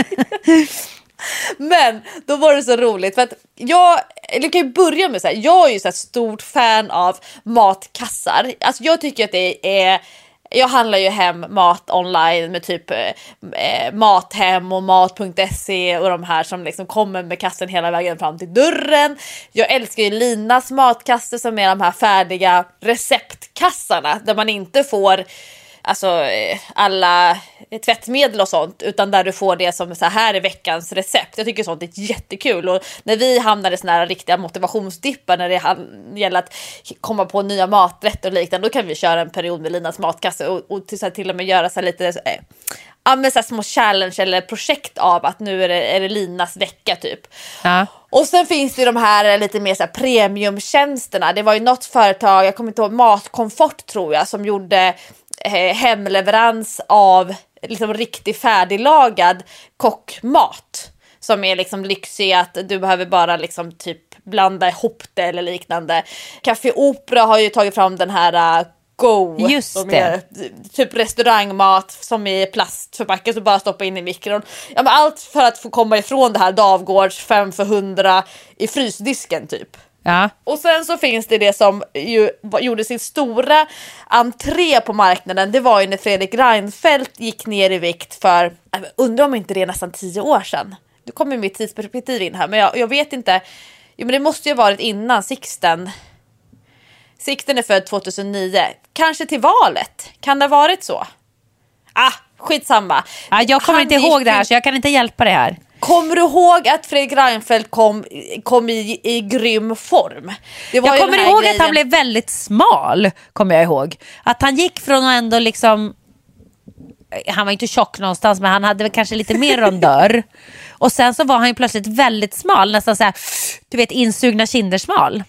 E: Men då var det så roligt för att jag, eller kan ju börja med så här, jag är ju så här stort fan av matkassar. Alltså jag tycker att det är, jag handlar ju hem mat online med typ eh, Mathem och mat punkt se och de här som liksom kommer med kassen hela vägen fram till dörren. Jag älskar ju Linas matkassar som är de här färdiga receptkassarna där man inte får alltså alla tvättmedel och sånt, utan där du får det som så här är veckans recept. Jag tycker sånt är jättekul, och när vi hamnar i såna här riktiga motivationsdippar när det gäller att komma på nya maträtter och liknande, då kan vi köra en period med Linas matkasse och, och till, så här, till och med göra så här lite eh, ja, med så här små challenge eller projekt av att nu är det, är det Linas vecka typ. Ja. Och sen finns det ju de här lite mer så här premiumtjänsterna. Det var ju något företag, jag kommer inte ihåg, Matkomfort tror jag, som gjorde hemleverans av liksom riktigt färdiglagad kockmat som är liksom lyxig, att du behöver bara liksom typ blanda ihop det eller liknande. Café Opera har ju tagit fram den här uh, Go,
D: just
E: som
D: det.
E: Är, typ restaurangmat som är plastförpackat och bara stoppa in i mikron. Ja, men allt för att få komma ifrån det här Davgårds fem för hundra i frysdisken typ.
D: Ja.
E: Och sen så finns det det som ju gjorde sin stora entré på marknaden. Det var ju när Fredrik Reinfeldt gick ner i vikt för, undrar om inte det är nästan tio år sedan. Nu kommer mitt tidsperspektiv in här, men jag, jag vet inte. Jo, men det måste ju ha varit innan Sixten. Sixten är född tjugohundranio. Kanske till valet. Kan det ha varit så? Ah, skitsamma.
D: Ja, jag kommer
E: Han
D: inte ihåg
E: gick...
D: det här, så jag kan inte hjälpa det här.
E: Kommer du ihåg att Fredrik Reinfeldt kom, kom i, i grym form? Det var
D: jag kommer ihåg
E: grejen...
D: att han blev väldigt smal, kommer jag ihåg. Att han gick från att ändå liksom... Han var inte tjock någonstans, men han hade väl kanske lite mer rondör. Och sen så var han ju plötsligt väldigt smal, nästan så här, du vet, insugna kinder smal.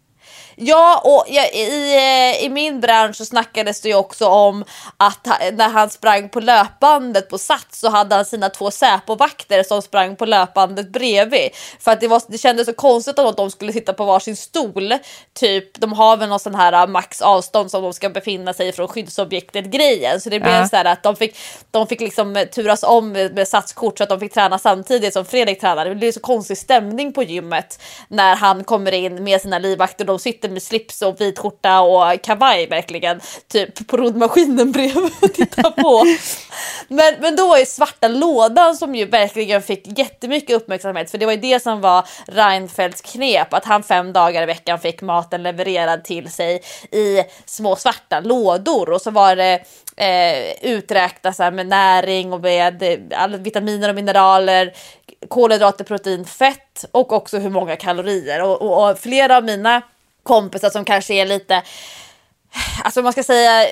E: Ja, och i, i min bransch så snackades det ju också om att när han sprang på löpbandet på Sats så hade han sina två säpovakter som sprang på löpbandet bredvid. För att det, var, det kändes så konstigt att de skulle sitta på varsin stol. Typ, de har väl någon sån här max avstånd som de ska befinna sig från skyddsobjektet grejen. Så det blev ja. så här att de fick, de fick liksom turas om med, med Satskort så att de fick träna samtidigt som Fredrik tränade. Det blev så konstig stämning på gymmet när han kommer in med sina livvakter. De sitter med slips och vit skjorta och kavaj verkligen typ på roddmaskinen bredvid och titta på. men, men då var ju svarta lådan som ju verkligen fick jättemycket uppmärksamhet, för det var ju det som var Reinfeldts knep, att han fem dagar i veckan fick maten levererad till sig i små svarta lådor, och så var det eh, uträknat så här med näring och med alla vitaminer och mineraler, kolhydrater, protein, fett och också hur många kalorier. Och, och, och flera av mina kompisar som kanske är lite, alltså man ska säga,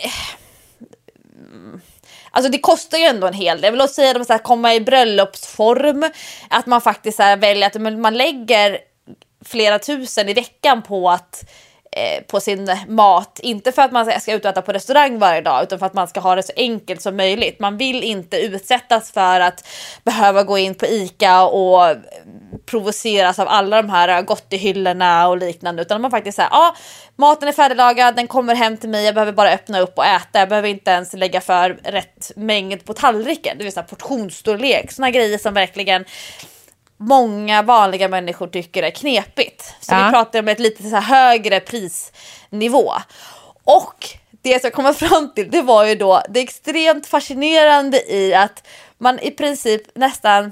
E: alltså det kostar ju ändå en hel del. Jag vill också säga att de komma i bröllopsform, att man faktiskt så här väljer att man lägger flera tusen i veckan på att på sin mat, inte för att man ska ut och äta på restaurang varje dag, utan för att man ska ha det så enkelt som möjligt. Man vill inte utsättas för att behöva gå in på ICA och provoceras av alla de här gottihyllorna och liknande, utan man faktiskt säger, ja, ah, maten är färdiglagad, den kommer hem till mig, jag behöver bara öppna upp och äta, jag behöver inte ens lägga för rätt mängd på tallriken, det vill säga portionsstorlek, såna grejer som verkligen många vanliga människor tycker är knepigt. Så
D: ja.
E: vi pratar om ett lite så här högre prisnivå. Och det som jag kommer fram till, det var ju då det extremt fascinerande i att man i princip nästan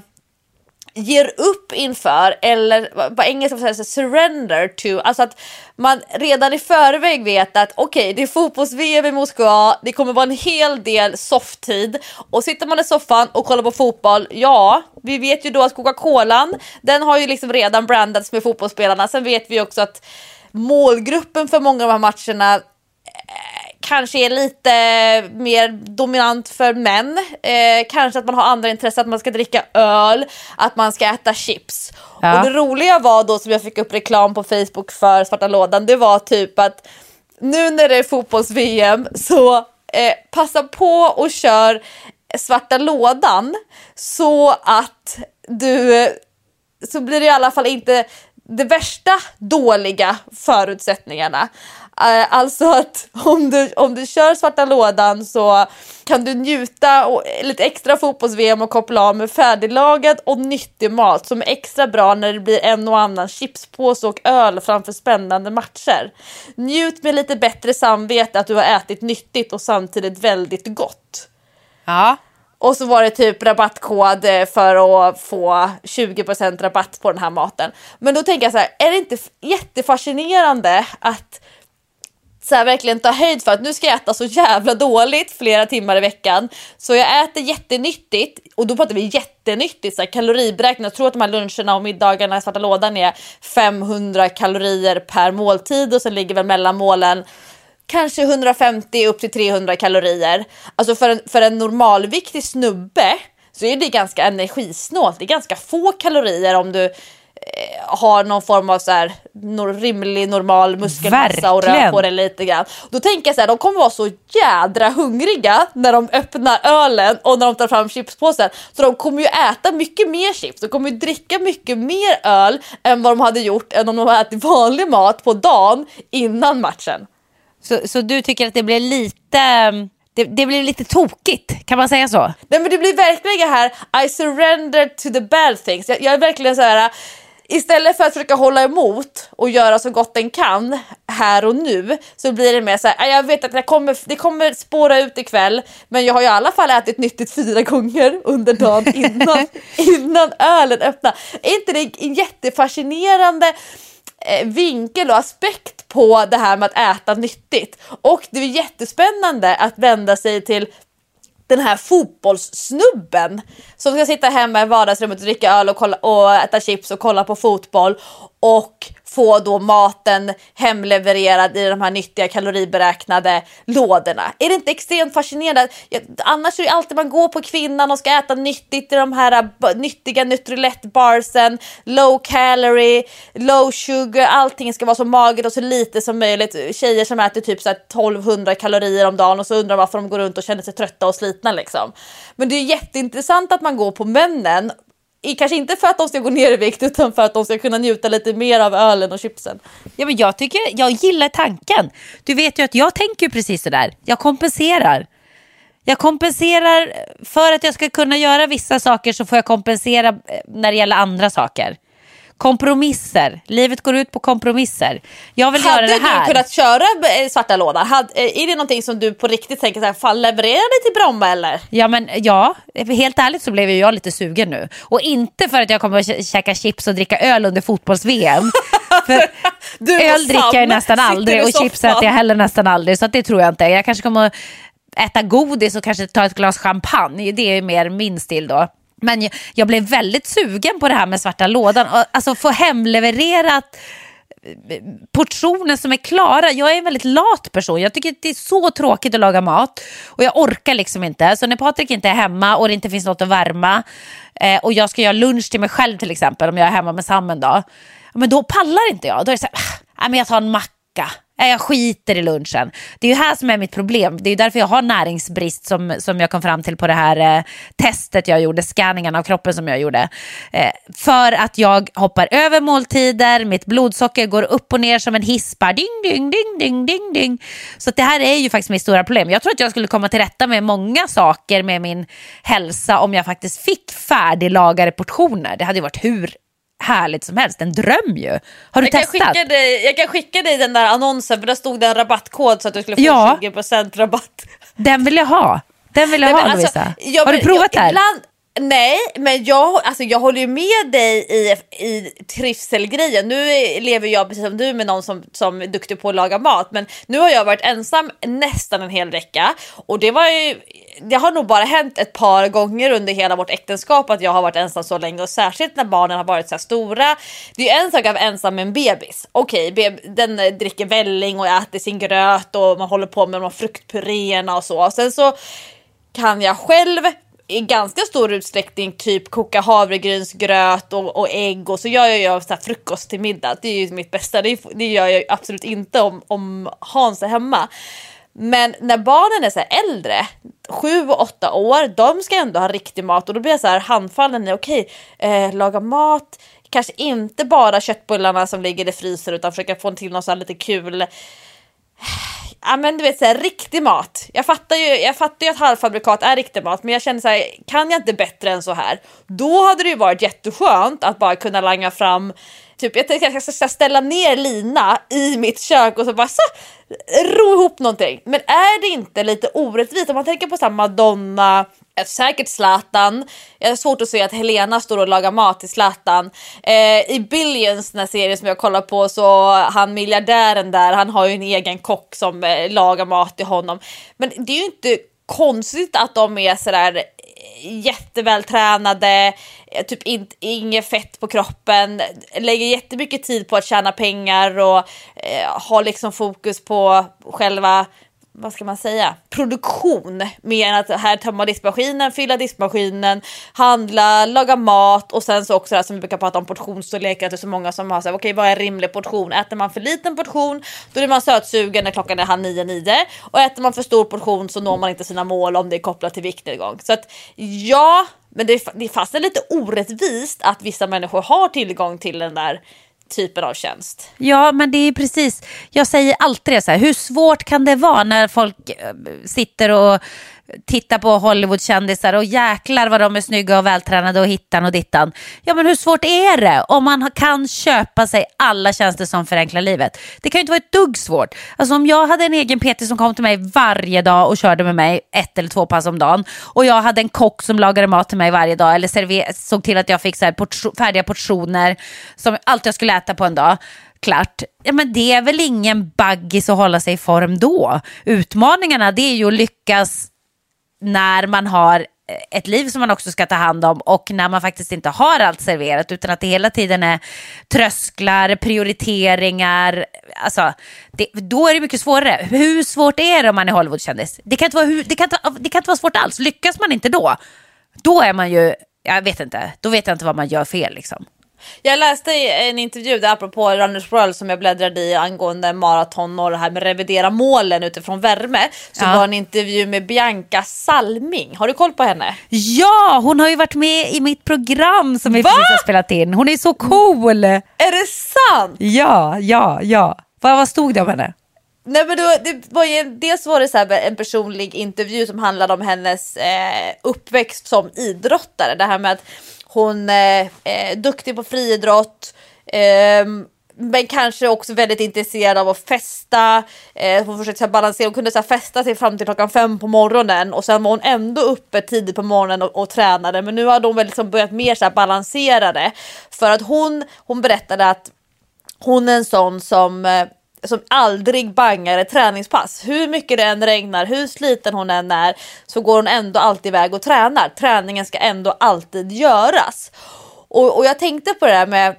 E: ger upp inför, eller på engelska säger så surrender to, alltså att man redan i förväg vet att okej, okay, det är fotbolls-V M i Moskva, det kommer vara en hel del softtid, och sitter man i soffan och kollar på fotboll, ja, vi vet ju då att Coca-Colan, den har ju liksom redan brandats med fotbollsspelarna. Sen vet vi också att målgruppen för många av de här matcherna kanske är lite mer dominant för män. Eh, kanske att man har andra intressen, att man ska dricka öl, att man ska äta chips. Ja. Och det roliga var då, som jag fick upp reklam på Facebook för Svarta lådan, det var typ att nu när det är fotbolls-V M så eh, passa på och kör Svarta lådan så att du, så blir det i alla fall inte det värsta dåliga förutsättningarna. Alltså att om du, om du kör Svarta lådan så kan du njuta och lite extra fotbolls-V M och koppla av med färdiglagad och nyttig mat som är extra bra när det blir en och annan chipspåse och öl framför spännande matcher. Njut med lite bättre samvete att du har ätit nyttigt och samtidigt väldigt gott.
D: Ja.
E: Och så var det typ rabattkod för att få tjugo procent rabatt på den här maten. Men då tänker jag så här, är det inte jättefascinerande att så här verkligen ta höjd för att nu ska jag äta så jävla dåligt flera timmar i veckan, så jag äter jättenyttigt, och då pratar vi jättenyttigt, så här kaloriberäkning. Jag tror att de här luncherna och middagarna i Svarta lådan är femhundra kalorier per måltid, och sen ligger väl mellan målen kanske hundrafemtio upp till trehundra kalorier. Alltså för en, för en normalviktig snubbe så är det ganska energisnålt. Det är ganska få kalorier om du har någon form av så här nor- rimlig normal muskelmassa och rör på det lite grann. Då tänker jag så här, de kommer vara så jädra hungriga när de öppnar ölen och när de tar fram chipspåsen. Så de kommer ju äta mycket mer chips. De kommer ju dricka mycket mer öl än vad de hade gjort än om de hade ätit vanlig mat på dagen innan matchen.
D: Så, så du tycker att det blir lite... Det, det blir lite tokigt, kan man säga så?
E: Nej, men det blir verkligen här I surrender to the bad things. Jag, jag är verkligen så här, istället för att försöka hålla emot och göra så gott den kan här och nu, så blir det mer så här, jag vet att jag kommer, det kommer spåra ut ikväll, men jag har ju i alla fall ätit nyttigt fyra gånger under dagen innan, innan ölen öppnar. Är inte det en jättefascinerande vinkel och aspekt på det här med att äta nyttigt? Och det är jättespännande att vända sig till den här fotbollssnubben som ska sitta hemma i vardagsrummet och dricka öl och, kolla, och äta chips och kolla på fotboll och få då maten hemlevererad i de här nyttiga kaloriberäknade lådorna. Är det inte extremt fascinerande? Ja, annars är det alltid man går på kvinnan och ska äta nyttigt i de här b- nyttiga Nutrilett-barsen, low calorie, low sugar, allting ska vara så magert och så lite som möjligt. Tjejer som äter typ så här tolvhundra kalorier om dagen och så undrar varför de går runt och känner sig trötta och slitna liksom. Men det är jätteintressant att man går på männen. Kanske inte för att de ska gå ner i vikt, utan för att de ska kunna njuta lite mer av ölen och chipsen.
D: Ja, men jag tycker, jag gillar tanken. Du vet ju att jag tänker precis så där. Jag kompenserar. Jag kompenserar för att jag ska kunna göra vissa saker, så får jag kompensera när det gäller andra saker. Kompromisser. Livet går ut på kompromisser. Jag vill
E: Hade
D: göra det här.
E: du kunnat köra Svarta lådan? Hade, är det någonting som du på riktigt tänker så här, fan, levererar det till Bromma eller?
D: Ja, men ja, helt ärligt så blev jag lite sugen nu. Och inte för att jag kommer att kä- käka chips och dricka öl under fotbolls-V M. För öl dricker jag nästan aldrig och chips äter jag heller nästan aldrig. Så att det tror jag inte. Jag kanske kommer att äta godis och kanske ta ett glas champagne. Det är mer min stil då. Men jag, jag blev väldigt sugen på det här med Svarta lådan. Alltså få hemlevererat portioner som är klara. Jag är en väldigt lat person. Jag tycker att det är så tråkigt att laga mat. Och jag orkar liksom inte. Så när Patrik inte är hemma och det inte finns något att värma, eh, och jag ska göra lunch till mig själv till exempel, om jag är hemma med Sam en dag, men då pallar inte jag. Då är det så här, ah, men jag tar en macka. Jag skiter i lunchen. Det är ju här som är mitt problem. Det är ju därför jag har näringsbrist som, som jag kom fram till på det här eh, testet jag gjorde, scanningen av kroppen som jag gjorde. Eh, för att jag hoppar över måltider, mitt blodsocker går upp och ner som en hispa. Ding, ding, ding, ding, ding, ding. Så att det här är ju faktiskt mitt stora problem. Jag tror att jag skulle komma till rätta med många saker med min hälsa om jag faktiskt fick färdiglagade portioner. Det hade ju varit hur härligt som helst, en dröm ju. Har du
E: jag kan
D: testat?
E: Skicka dig, jag kan skicka dig den där annonsen, för där stod det en rabattkod så att du skulle få
D: ja,
E: tjugo procent rabatt.
D: Den vill jag ha. Den vill jag
E: Nej,
D: ha,
E: alltså,
D: Lovisa.
E: jag,
D: har du provat det här?
E: Ibland, nej, men jag, alltså, jag håller ju med dig i, i trivselgrejen. Nu lever jag precis som du med någon som, som är duktig på att laga mat. Men nu har jag varit ensam nästan en hel vecka. Och det var ju, det har nog bara hänt ett par gånger under hela vårt äktenskap att jag har varit ensam så länge. Och särskilt när barnen har varit så här stora. Det är ju en sak att vara ensam med en bebis. Okej, beb- den dricker välling och äter sin gröt. Och man håller på med de här fruktpuréerna och så. Och sen så kan jag själv i ganska stor utsträckning typ koka havregrynsgröt och, och ägg, och så gör jag ju så här frukost till middag. Det är ju mitt bästa. Det, det gör jag absolut inte om, om Hans är hemma. Men när barnen är så här äldre, sju och åtta år, de ska ändå ha riktig mat. Och då blir jag så här handfallen i, okej, eh, laga mat, kanske inte bara köttbullarna som ligger i frysen, utan försöka få till något så här lite kul. Ja, men du vet, så här, riktig mat. Jag fattar ju, jag fattar ju att halvfabrikat är riktig mat, men jag känner så här, kan jag inte bättre än så här? Då hade det ju varit jätteskönt att bara kunna langa fram, typ, jag tänkte att jag ska ställa ner Lina i mitt kök och så bara så, ro ihop någonting. Men är det inte lite orättvist om man tänker på så här Madonna, säkert Zlatan? Jag har svårt att se att Helena står och lagar mat till Zlatan. Eh, I Billions, den här serien som jag kollar på, så han miljardären där, han har ju en egen kock som eh, lagar mat till honom. Men det är ju inte konstigt att de är sådär jättevältränade, typ inte, inget fett på kroppen, lägger jättemycket tid på att tjäna pengar och eh, har liksom fokus på själva, vad ska man säga, produktion, mer än att här tömma diskmaskinen, fylla diskmaskinen, handla, laga mat. Och sen så också det här som vi brukar prata om, portionsstorlek, att det är så många som har så här, okej, okay, vad är en rimlig portion? Äter man för liten portion, då är man sötsugen när klockan är halv nio, nio. Och äter man för stor portion så når man inte sina mål om det är kopplat till viktnedgång. Så att ja, men det är, det är fast lite orättvist att vissa människor har tillgång till den där typen av tjänst.
D: Ja, men det är precis, jag säger alltid det så här, hur svårt kan det vara när folk sitter och tittar på Hollywoodkändisar och jäklar vad de är snygga och vältränade och hittan och dittan. Ja, men hur svårt är det om man kan köpa sig alla tjänster som förenklar livet? Det kan ju inte vara ett dugg svårt. Alltså om jag hade en egen P T som kom till mig varje dag och körde med mig ett eller två pass om dagen, och jag hade en kock som lagade mat till mig varje dag eller server- såg till att jag fick så här portion- färdiga portioner som allt jag skulle äta på en dag, klart. Ja, men det är väl ingen baggis att hålla sig i form då. Utmaningarna, det är ju att lyckas när man har ett liv som man också ska ta hand om, och när man faktiskt inte har allt serverat, utan att det hela tiden är trösklar, prioriteringar. Alltså, det, då är det mycket svårare. Hur svårt är det om man är Hollywoodkändis? Det kan inte vara, hur, det kan inte, det kan inte vara svårt alls. Lyckas man inte då, då är man ju, jag vet inte, då vet jag inte vad man gör fel liksom.
E: Jag läste en intervju där apropå Runners World som jag bläddrade i angående maraton och det här med revidera målen utifrån värme. Så
D: ja.
E: var en intervju med Bianca Salming. Har du koll på henne?
D: Ja, hon har ju varit med i mitt program som vi Va? precis har spelat in. Hon är så cool.
E: Är det sant?
D: Ja, ja, ja. Vad, vad stod det om henne?
E: Nej, men då, det var ju, dels var det så här en personlig intervju som handlade om hennes eh, uppväxt som idrottare. Det här med att hon är eh, duktig på friidrott, eh, men kanske också väldigt intresserad av att festa. Eh, hon försökte så här balansera, hon kunde så här festa sig fram till klockan fem på morgonen, och sen var hon ändå uppe tidigt på morgonen och, och tränade. Men nu har hon väl liksom börjat mer så här balansera det, för att hon, hon berättade att hon är en sån som... Eh, som aldrig bangar ett träningspass. Hur mycket det än regnar, hur sliten hon än är, så går hon ändå alltid iväg och tränar. Träningen ska ändå alltid göras. Och, och jag tänkte på det där med,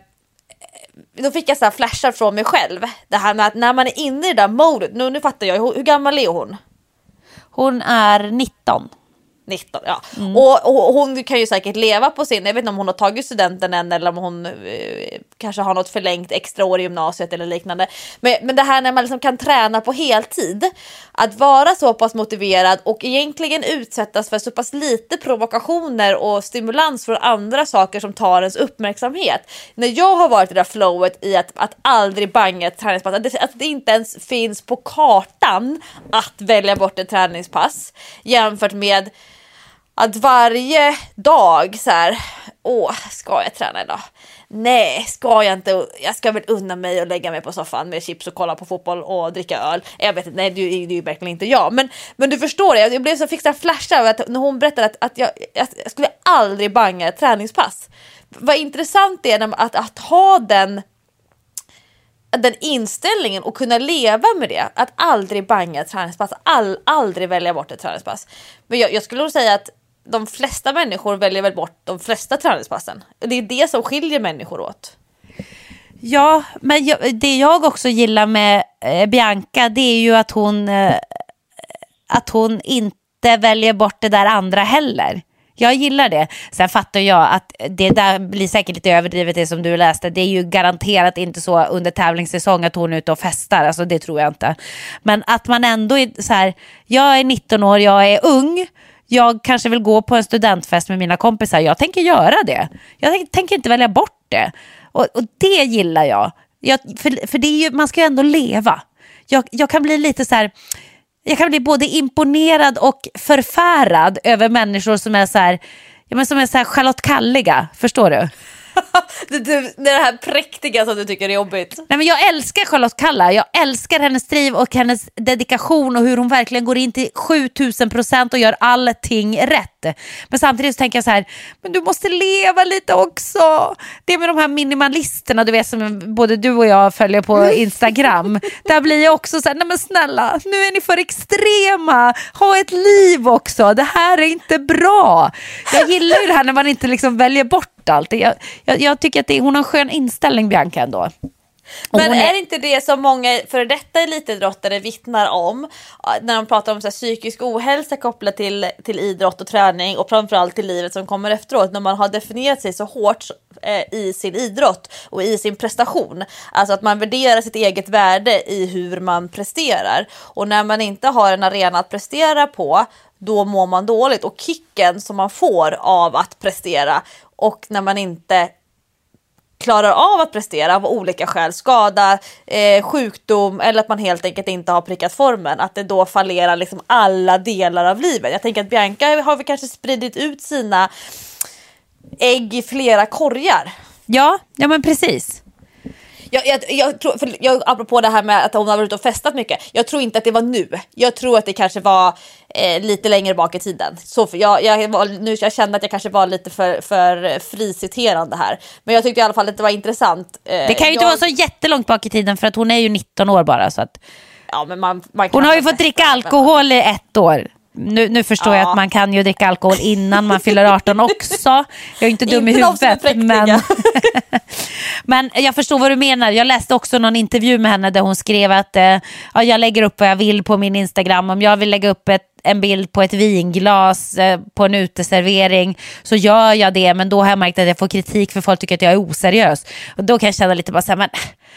E: då fick jag så här flashar från mig själv. Det här med att när man är inne i det där modet, nu, nu fattar jag, hur, hur gammal är hon?
D: Hon är nitton.
E: nitton, ja. Mm. Och, och hon kan ju säkert leva på sin, jag vet inte om hon har tagit studenten än eller om hon eh, kanske har något förlängt extra år i gymnasiet eller liknande. Men, men det här när man liksom kan träna på heltid, att vara så pass motiverad och egentligen utsättas för så pass lite provokationer och stimulans från andra saker som tar ens uppmärksamhet. När jag har varit i det där flowet i att, att aldrig banga ett träningspass, att det, att det inte ens finns på kartan att välja bort ett träningspass jämfört med att varje dag så här, åh, ska jag träna idag? Nej, ska jag inte. Jag ska väl unna mig och lägga mig på soffan med chips och kolla på fotboll och dricka öl. Jag vet inte, nej, det är ju verkligen inte jag. Men, men du förstår, jag, jag blev så fick så flashar av att när hon berättade att, att jag, jag skulle aldrig banga ett träningspass. Vad intressant det är att, att ha den den inställningen och kunna leva med det, att aldrig banga ett träningspass, all, aldrig välja bort ett träningspass. Men jag, jag skulle nog säga att de flesta människor väljer väl bort de flesta träningspassen. Det är det som skiljer människor åt.
D: Ja, men jag, det jag också gillar med eh, Bianca, det är ju att hon eh, att hon inte väljer bort det där andra heller. Jag gillar det. Sen fattar jag att det där blir säkert lite överdrivet, det som du läste. Det är ju garanterat inte så under tävlingssäsong att hon är ute och festar. Alltså det tror jag inte. Men att man ändå är så här, jag är nitton år, jag är ung. Jag kanske vill gå på en studentfest med mina kompisar. Jag tänker göra det. Jag tänker inte välja bort det. Och, och det gillar jag. jag för, för det är ju, man ska ju ändå leva. Jag, jag kan bli lite så här... Jag kan bli både imponerad och förfärad över människor som är så här, ja, men som är så här Charlotte Kalliga, förstår du?
E: det, det, det är det här präktiga som du tycker är jobbigt.
D: Nej, men jag älskar Charlotte Kalla. Jag älskar hennes driv och hennes dedikation och hur hon verkligen går in till sjutusen procent och gör allting rätt. Men samtidigt så tänker jag så här, men du måste leva lite också. Det med de här minimalisterna, du vet, som både du och jag följer på Instagram. Där blir jag också så här, nej men snälla, nu är ni för extrema. Ha ett liv också. Det här är inte bra. Jag gillar ju det här när man inte liksom väljer bort allt. Jag, jag, jag tycker att det, hon har en skön inställning, Bianca, ändå. Och
E: men
D: är...
E: är inte det som många för detta elitidrottare vittnar om när de pratar om så här, psykisk ohälsa kopplat till, till idrott och träning och framförallt till livet som kommer efteråt, när man har definierat sig så hårt eh, i sin idrott och i sin prestation, alltså att man värderar sitt eget värde i hur man presterar, och när man inte har en arena att prestera på, då mår man dåligt, och kicken som man får av att prestera, och när man inte klarar av att prestera av olika skäl, skada, eh, sjukdom eller att man helt enkelt inte har prickat formen, att det då fallerar liksom alla delar av livet. Jag tänker att Bianca har väl kanske spridit ut sina ägg i flera korgar.
D: Ja, ja men precis.
E: Jag, jag, jag tror, för jag, apropå det här med att hon har varit ute och festat mycket, jag tror inte att det var nu. Jag tror att det kanske var eh, lite längre bak i tiden. Så för jag, jag, var, nu, jag kände att jag kanske var lite för, för friciterande här. Men jag tyckte i alla fall att det var intressant. Eh,
D: det kan ju inte
E: jag...
D: vara så jättelångt bak i tiden, för att hon är ju nitton år bara. Så att...
E: ja, men man, man kan
D: hon har ju fått dricka alkohol i ett år. Nu, nu förstår ja. jag att man kan ju dricka alkohol innan man fyller arton också. Jag är inte dum
E: inte
D: i huvudet. Men... men jag förstår vad du menar. Jag läste också någon intervju med henne där hon skrev att eh, ja, jag lägger upp vad jag vill på min Instagram. Om jag vill lägga upp ett, en bild på ett vinglas eh, på en uteservering, så gör jag det. Men då har jag märkt att jag får kritik för folk tycker att jag är oseriös. Och då kan jag känna lite bara så här, men...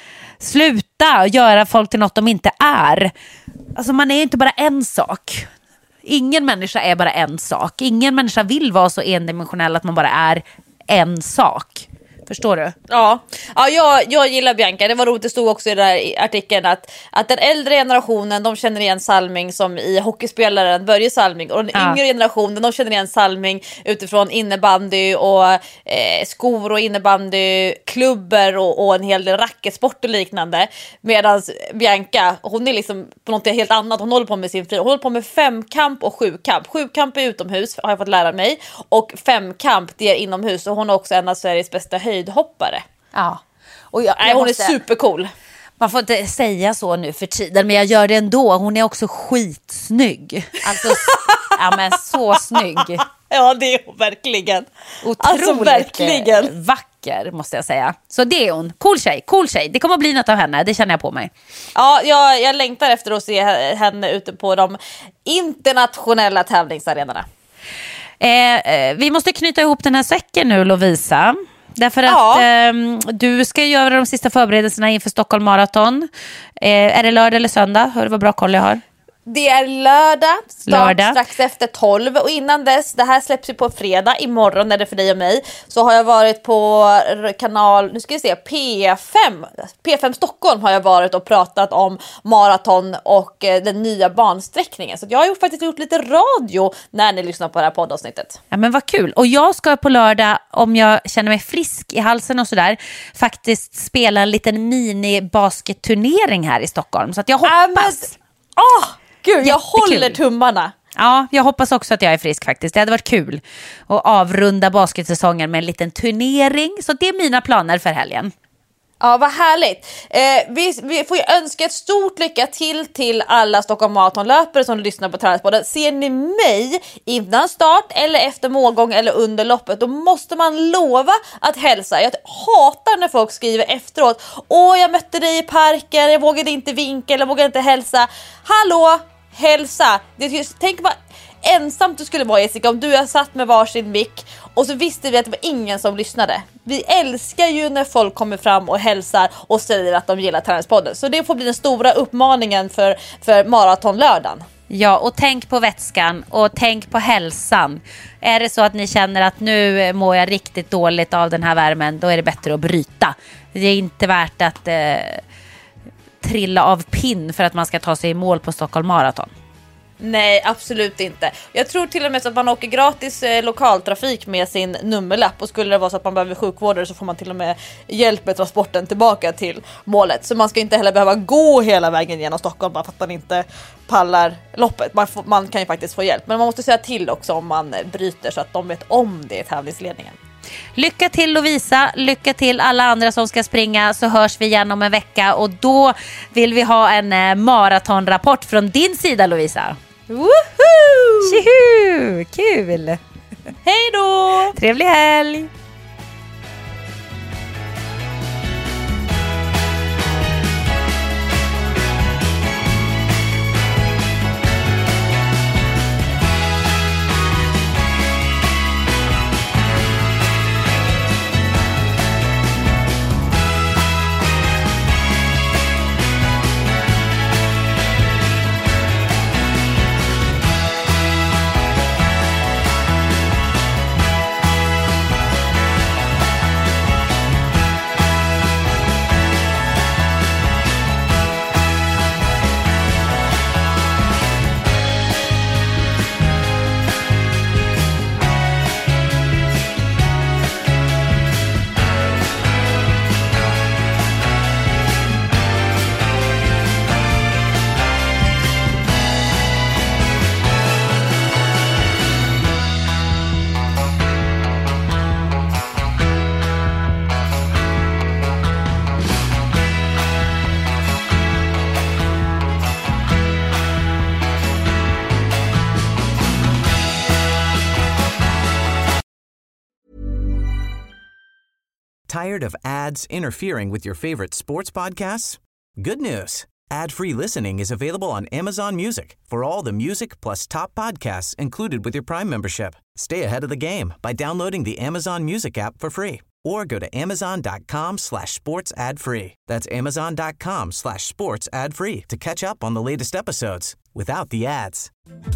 D: sluta göra folk till något de inte är. Alltså man är ju inte bara en sak. Ingen människa är bara en sak. Ingen människa vill vara så endimensionell att man bara är en sak. Förstår du?
E: Ja, ja jag, jag gillar Bianca. Det var roligt, det stod också i den här artikeln att, att den äldre generationen, de känner igen Salming som i hockeyspelaren Börje Salming, och den ja. yngre generationen, de känner igen Salming utifrån innebandy och eh, skor och innebandy, klubbor och, och en hel del racketsport och liknande. Medan Bianca, hon är liksom på något helt annat. Hon håller på med sin fri. Hon håller på med femkamp och sjukamp. Sjukamp är utomhus, har jag fått lära mig, och femkamp, det är inomhus, och hon är också en av Sveriges bästa höjd höjdhoppare.
D: Ja. Och jag,
E: Nej,
D: jag
E: hon
D: måste,
E: är supercool.
D: Man får inte säga så nu för tiden, men jag gör det ändå. Hon är också skitsnygg. Alltså, ja men så snygg.
E: Ja, det är hon verkligen.
D: Otroligt
E: alltså, verkligen
D: vacker, måste jag säga. Så det är hon. Cool tjej, cool tjej. Det kommer att bli något av henne, det känner jag på mig.
E: Ja, jag, jag längtar efter att se henne ute på de internationella tävlingsarenorna.
D: Eh, vi måste knyta ihop den här säcken nu, Lovisa. Därför att ja. eh, du ska göra de sista förberedelserna inför Stockholm Marathon. Eh, är det lördag eller söndag? Hör du vad bra koll jag har?
E: Det är lördag, start
D: lördag.
E: strax efter tolv. Och innan dess, det här släpps ju på fredag, imorgon är det för dig och mig. Så har jag varit på kanal, nu ska vi se, P fem. P fem Stockholm har jag varit och pratat om maraton och eh, den nya bansträckningen. Så jag har ju faktiskt gjort lite radio när ni lyssnar på det här poddavsnittet.
D: Ja, men vad kul. Och jag ska på lördag, om jag känner mig frisk i halsen och sådär, faktiskt spela en liten mini-basketturnering här i Stockholm. Så att jag hoppas...
E: Äh, men... oh! Gud, jag håller tummarna.
D: Ja, jag hoppas också att jag är frisk faktiskt. Det hade varit kul att avrunda basketsäsongen med en liten turnering. Så det är mina planer för helgen.
E: Ja, vad härligt. Eh, vi, vi får ju önska ett stort lycka till till alla Stockholm Marathonlöpare som lyssnar på Tränarspodden. Ser ni mig innan start eller efter målgång eller under loppet, då måste man lova att hälsa. Jag hatar när folk skriver efteråt: åh, jag mötte dig i parken, jag vågade inte vinka eller vågade inte hälsa. Hallå, hälsa. Det, tänk vad ensamt du skulle vara, Jessica, om du har satt med varsin mick och så visste vi att det var ingen som lyssnade. Vi älskar ju när folk kommer fram och hälsar och säger att de gillar Tränarspodden. Så det får bli den stora uppmaningen för, för maratonlördagen.
D: Ja, och tänk på vätskan och tänk på hälsan. Är det så att ni känner att nu mår jag riktigt dåligt av den här värmen, då är det bättre att bryta. Det är inte värt att eh, trilla av pinn för att man ska ta sig i mål på Stockholm Marathon.
E: Nej, absolut inte. Jag tror till och med så att man åker gratis eh, lokaltrafik med sin nummerlapp. Och skulle det vara så att man behöver sjukvårdare så får man till och med hjälp med transporten tillbaka till målet. Så man ska inte heller behöva gå hela vägen genom Stockholm bara för att man inte pallar loppet. Man, får, man kan ju faktiskt få hjälp. Men man måste säga till också om man bryter så att de vet om det i tävlingsledningen.
D: Lycka till Lovisa, lycka till alla andra som ska springa, så hörs vi igen om en vecka. Och då vill vi ha en eh, maratonrapport från din sida, Lovisa.
E: Woohoo!
D: Tjuhu! Kul!
E: Hej då!
D: Trevlig helg!
A: Tired of ads interfering with your favorite sports podcasts? Good news. Ad-free listening is available on Amazon Music for all the music plus top podcasts included with your Prime membership. Stay ahead of the game by downloading the Amazon Music app for free or go to amazon.com slash sports ad free. That's amazon.com slash sports ad free to catch up on the latest episodes without the ads.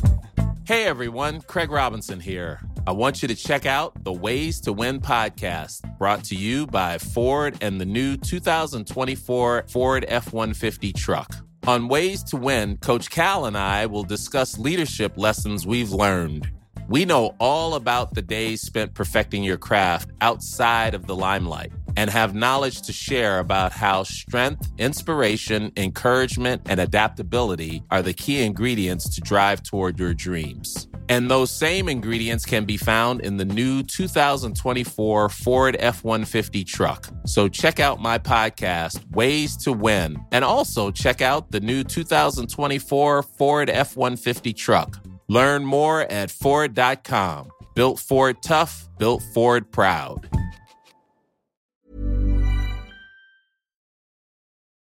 F: Hey everyone, Craig Robinson here. I want you to check out the Ways to Win podcast, brought to you by Ford and the new two thousand twenty-four Ford F one fifty truck. On Ways to Win, Coach Cal and I will discuss leadership lessons we've learned. We know all about the days spent perfecting your craft outside of the limelight and have knowledge to share about how strength, inspiration, encouragement, and adaptability are the key ingredients to drive toward your dreams. And those same ingredients can be found in the new two thousand twenty-four Ford F one fifty truck. So check out my podcast, Ways to Win, and also check out the new two thousand twenty-four Ford F one fifty truck. Learn more at Ford dot com. Built Ford tough, built Ford proud.